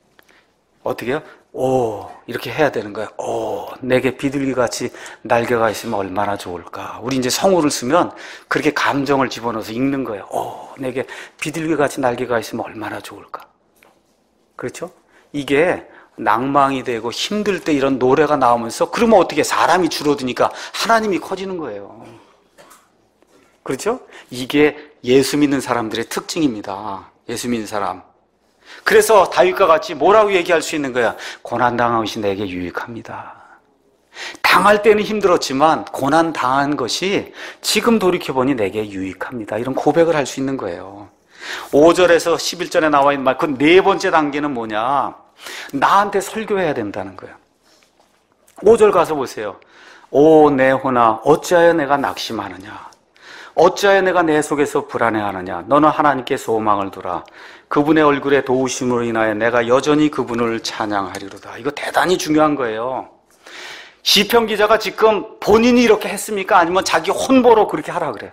어떻게 해요? 오 이렇게 해야 되는 거예요. 오 내게 비둘기같이 날개가 있으면 얼마나 좋을까. 우리 이제 성우를 쓰면 그렇게 감정을 집어넣어서 읽는 거예요. 오 내게 비둘기같이 날개가 있으면 얼마나 좋을까. 그렇죠? 이게 낭망이 되고 힘들 때 이런 노래가 나오면서 그러면 어떻게 사람이 줄어드니까 하나님이 커지는 거예요. 그렇죠? 이게 예수 믿는 사람들의 특징입니다. 예수 믿는 사람. 그래서 다윗과 같이 뭐라고 얘기할 수 있는 거야? 고난당한 것이 내게 유익합니다. 당할 때는 힘들었지만 고난 당한 것이 지금 돌이켜보니 내게 유익합니다. 이런 고백을 할 수 있는 거예요. 오 절에서 십일 절에 나와 있는 말, 그 네 번째 단계는 뭐냐? 나한테 설교해야 된다는 거예요. 오 절 가서 보세요. 오 내 혼아 어찌하여 내가 낙심하느냐? 어찌하여 내가 내 속에서 불안해하느냐? 너는 하나님께 소망을 두라. 그분의 얼굴에 도우심으로 인하여 내가 여전히 그분을 찬양하리로다. 이거 대단히 중요한 거예요. 시편 기자가 지금 본인이 이렇게 했습니까? 아니면 자기 혼보로 그렇게 하라 그래?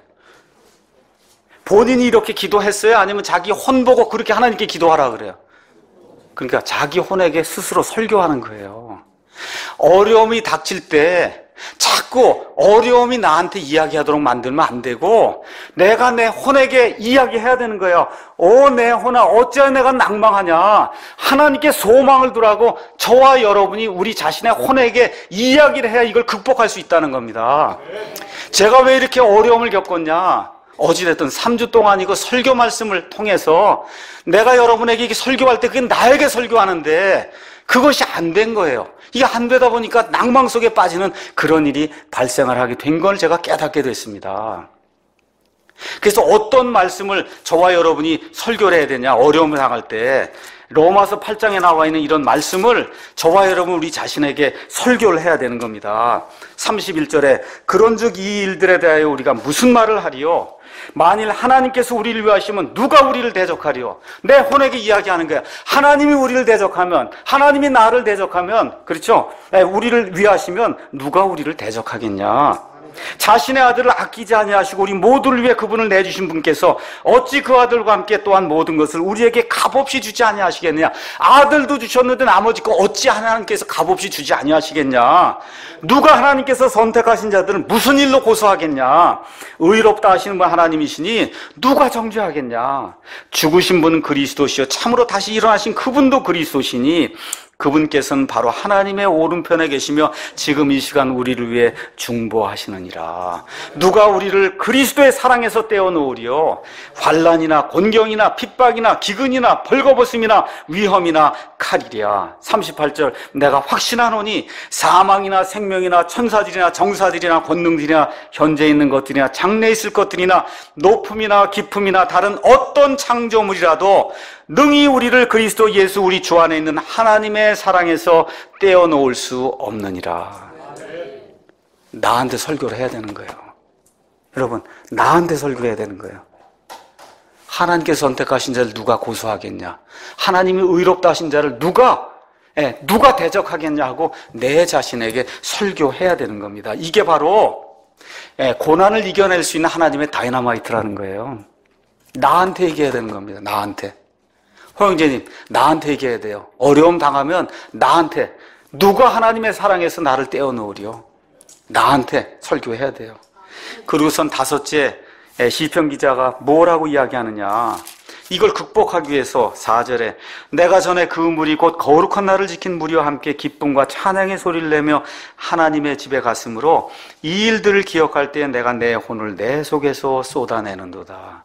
본인이 이렇게 기도했어요? 아니면 자기 혼보고 그렇게 하나님께 기도하라 그래요? 그러니까 자기 혼에게 스스로 설교하는 거예요. 어려움이 닥칠 때 자꾸 어려움이 나한테 이야기하도록 만들면 안 되고 내가 내 혼에게 이야기해야 되는 거예요. 오 내 혼아 어찌하여 내가 낭망하냐. 하나님께 소망을 두라고 저와 여러분이 우리 자신의 혼에게 이야기를 해야 이걸 극복할 수 있다는 겁니다. 제가 왜 이렇게 어려움을 겪었냐. 어찌됐든 삼 주 동안 이거 설교 말씀을 통해서 내가 여러분에게 이게 설교할 때 그게 나에게 설교하는데 그것이 안 된 거예요. 이게 안 되다 보니까 낭망 속에 빠지는 그런 일이 발생을 하게 된 걸 제가 깨닫게 됐습니다. 그래서 어떤 말씀을 저와 여러분이 설교를 해야 되냐, 어려움을 당할 때 로마서 팔 장에 나와 있는 이런 말씀을 저와 여러분 우리 자신에게 설교를 해야 되는 겁니다. 삼십일 절에 그런즉 이 일들에 대하여 우리가 무슨 말을 하리요? 만일 하나님께서 우리를 위하시면 누가 우리를 대적하리요? 내 혼에게 이야기하는 거야. 하나님이 우리를 대적하면, 하나님이 나를 대적하면, 그렇죠? 우리를 위하시면 누가 우리를 대적하겠냐? 자신의 아들을 아끼지 아니하시고 우리 모두를 위해 그분을 내주신 분께서 어찌 그 아들과 함께 또한 모든 것을 우리에게 값없이 주지 아니하시겠느냐? 아들도 주셨는데 나머지 거 어찌 하나님께서 값없이 주지 아니하시겠냐? 누가 하나님께서 선택하신 자들을 무슨 일로 고소하겠냐? 의롭다 하시는 분 하나님이시니 누가 정죄하겠냐? 죽으신 분은 그리스도시요 참으로 다시 일어나신 그분도 그리스도시니 그분께서는 바로 하나님의 오른편에 계시며 지금 이 시간 우리를 위해 중보하시느니라. 누가 우리를 그리스도의 사랑에서 떼어놓으리요? 환난이나 곤경이나 핍박이나 기근이나 벌거벗음이나 위험이나 칼이랴. 삼십팔 절 내가 확신하노니 사망이나 생명이나 천사들이나 정사들이나 권능들이나 현재 있는 것들이나 장래 있을 것들이나 높음이나 깊음이나 다른 어떤 창조물이라도 능히 우리를 그리스도 예수 우리 주 안에 있는 하나님의 사랑에서 떼어놓을 수 없느니라. 나한테 설교를 해야 되는 거예요. 여러분, 나한테 설교를 해야 되는 거예요. 하나님께서 선택하신 자를 누가 고소하겠냐? 하나님이 의롭다 하신 자를 누가 예, 누가 대적하겠냐 하고 내 자신에게 설교해야 되는 겁니다. 이게 바로 예, 고난을 이겨낼 수 있는 하나님의 다이너마이트라는 거예요. 나한테 얘기해야 되는 겁니다. 나한테. 허영재님, 나한테 얘기해야 돼요. 어려움 당하면 나한테. 누가 하나님의 사랑에서 나를 떼어놓으리요? 나한테 설교해야 돼요. 그리고선 다섯째, 시편 기자가 뭐라고 이야기하느냐. 이걸 극복하기 위해서 사 절에 내가 전에 그 물이 곧 거룩한 날을 지킨 무리와 함께 기쁨과 찬양의 소리를 내며 하나님의 집에 갔으므로 이 일들을 기억할 때 내가 내 혼을 내 속에서 쏟아내는도다.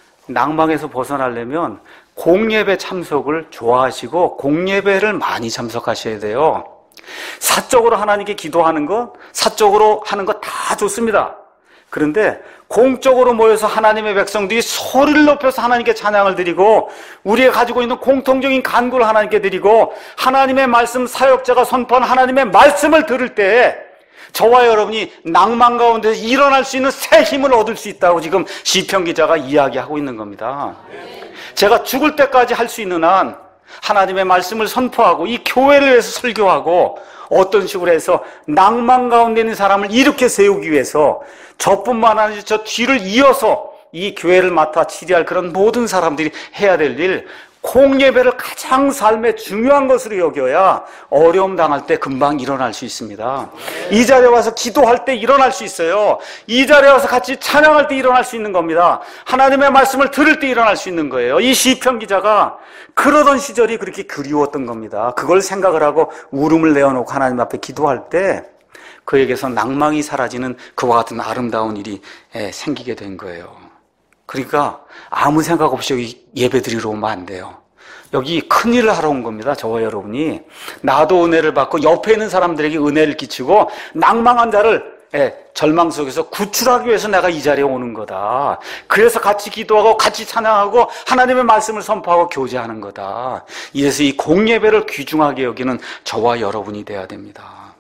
낭망에서 벗어나려면 공예배 참석을 좋아하시고 공예배를 많이 참석하셔야 돼요. 사적으로 하나님께 기도하는 것, 사적으로 하는 것 다 좋습니다. 그런데 공적으로 모여서 하나님의 백성들이 소리를 높여서 하나님께 찬양을 드리고 우리가 가지고 있는 공통적인 간구를 하나님께 드리고 하나님의 말씀 사역자가 선포한 하나님의 말씀을 들을 때 저와 여러분이 낭만 가운데 일어날 수 있는 새 힘을 얻을 수 있다고 지금 시편 기자가 이야기하고 있는 겁니다. 제가 죽을 때까지 할 수 있는 한 하나님의 말씀을 선포하고 이 교회를 위해서 설교하고 어떤 식으로 해서 낭만 가운데 있는 사람을 이렇게 세우기 위해서 저뿐만 아니라 저 뒤를 이어서 이 교회를 맡아 치리할 그런 모든 사람들이 해야 될 일, 공예배를 가장 삶의 중요한 것으로 여겨야 어려움 당할 때 금방 일어날 수 있습니다. 이 자리에 와서 기도할 때 일어날 수 있어요. 이 자리에 와서 같이 찬양할 때 일어날 수 있는 겁니다. 하나님의 말씀을 들을 때 일어날 수 있는 거예요. 이 시편 기자가 그러던 시절이 그렇게 그리웠던 겁니다. 그걸 생각을 하고 울음을 내어놓고 하나님 앞에 기도할 때 그에게서 낭망이 사라지는 그와 같은 아름다운 일이 생기게 된 거예요. 그러니까 아무 생각 없이 여기 예배 드리러 오면 안 돼요. 여기 큰일을 하러 온 겁니다. 저와 여러분이. 나도 은혜를 받고 옆에 있는 사람들에게 은혜를 끼치고 낭망한 자를 절망 속에서 구출하기 위해서 내가 이 자리에 오는 거다. 그래서 같이 기도하고 같이 찬양하고 하나님의 말씀을 선포하고 교제하는 거다. 이래서 이 공예배를 귀중하게 여기는 저와 여러분이 돼야 됩니다.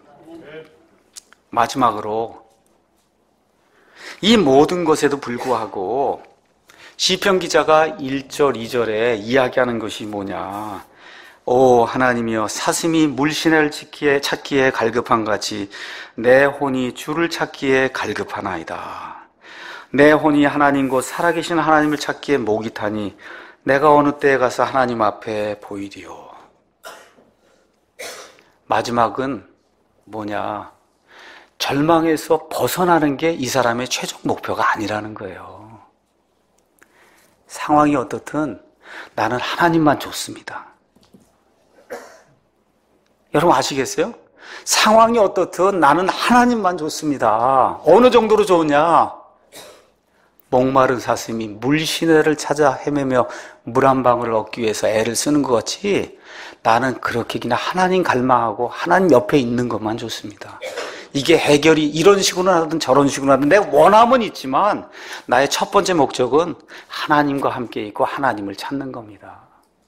마지막으로 이 모든 것에도 불구하고 시편 기자가 일 절, 이 절에 이야기하는 것이 뭐냐. 오 하나님이여 사슴이 물시내를 찾기에, 찾기에 갈급한 같이 내 혼이 주를 찾기에 갈급하나이다. 내 혼이 하나님 곧 살아계신 하나님을 찾기에 목이 타니 내가 어느 때에 가서 하나님 앞에 보이리요. 마지막은 뭐냐. 절망에서 벗어나는 게 이 사람의 최종 목표가 아니라는 거예요. 상황이 어떻든 나는 하나님만 좋습니다. 여러분 아시겠어요? 상황이 어떻든 나는 하나님만 좋습니다. 어느 정도로 좋으냐? 목마른 사슴이 물시내를 찾아 헤매며 물 한 방울을 얻기 위해서 애를 쓰는 것 같이 나는 그렇게 그냥 하나님 갈망하고 하나님 옆에 있는 것만 좋습니다. 이게 해결이 이런 식으로 하든 저런 식으로 하든 내 원함은 있지만 나의 첫 번째 목적은 하나님과 함께 있고 하나님을 찾는 겁니다.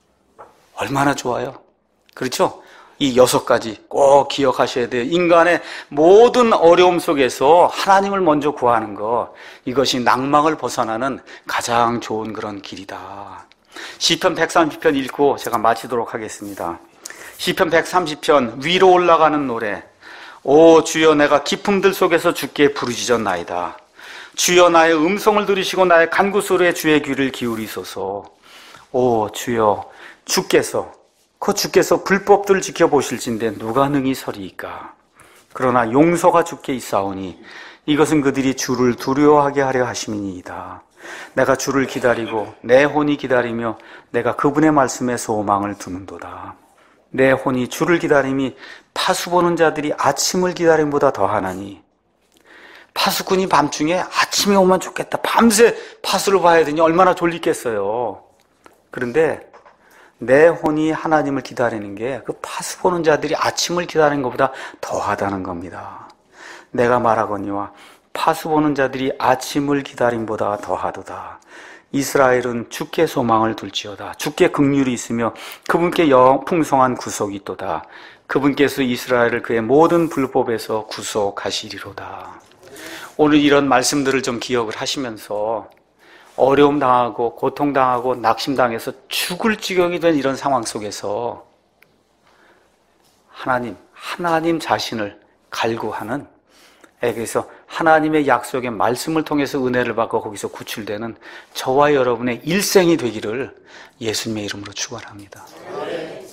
얼마나 좋아요? 그렇죠? 이 여섯 가지 꼭 기억하셔야 돼요. 인간의 모든 어려움 속에서 하나님을 먼저 구하는 것, 이것이 낭망을 벗어나는 가장 좋은 그런 길이다. 시편 백삼십 편 읽고 제가 마치도록 하겠습니다. 시편 백삼십 편 위로 올라가는 노래. 오 주여 내가 기품들 속에서 주께 부르짖었나이다. 주여 나의 음성을 들으시고 나의 간구 소리에 주의 귀를 기울이소서. 오 주여 주께서 그 주께서 불법들을 지켜보실진데 누가 능히 서리이까. 그러나 용서가 주께 있사오니 이것은 그들이 주를 두려워하게 하려 하심이니이다. 내가 주를 기다리고 내 혼이 기다리며 내가 그분의 말씀에 소망을 두는도다. 내 혼이 주를 기다림이 파수보는 자들이 아침을 기다림보다 더하나니. 파수꾼이 밤중에 아침이 오면 좋겠다. 밤새 파수를 봐야 되니 얼마나 졸리겠어요. 그런데 내 혼이 하나님을 기다리는 게 그 파수보는 자들이 아침을 기다리는 것보다 더하다는 겁니다. 내가 말하거니와 파수보는 자들이 아침을 기다림보다 더하도다. 이스라엘은 주께 소망을 둘지어다. 주께 긍휼이 있으며 그분께 영 풍성한 구속이 있도다. 그분께서 이스라엘을 그의 모든 불법에서 구속하시리로다. 오늘 이런 말씀들을 좀 기억을 하시면서 어려움 당하고 고통 당하고 낙심 당해서 죽을 지경이 된 이런 상황 속에서 하나님, 하나님 자신을 갈구하는 그래서 하나님의 약속의 말씀을 통해서 은혜를 받고 거기서 구출되는 저와 여러분의 일생이 되기를 예수님의 이름으로 축원합니다.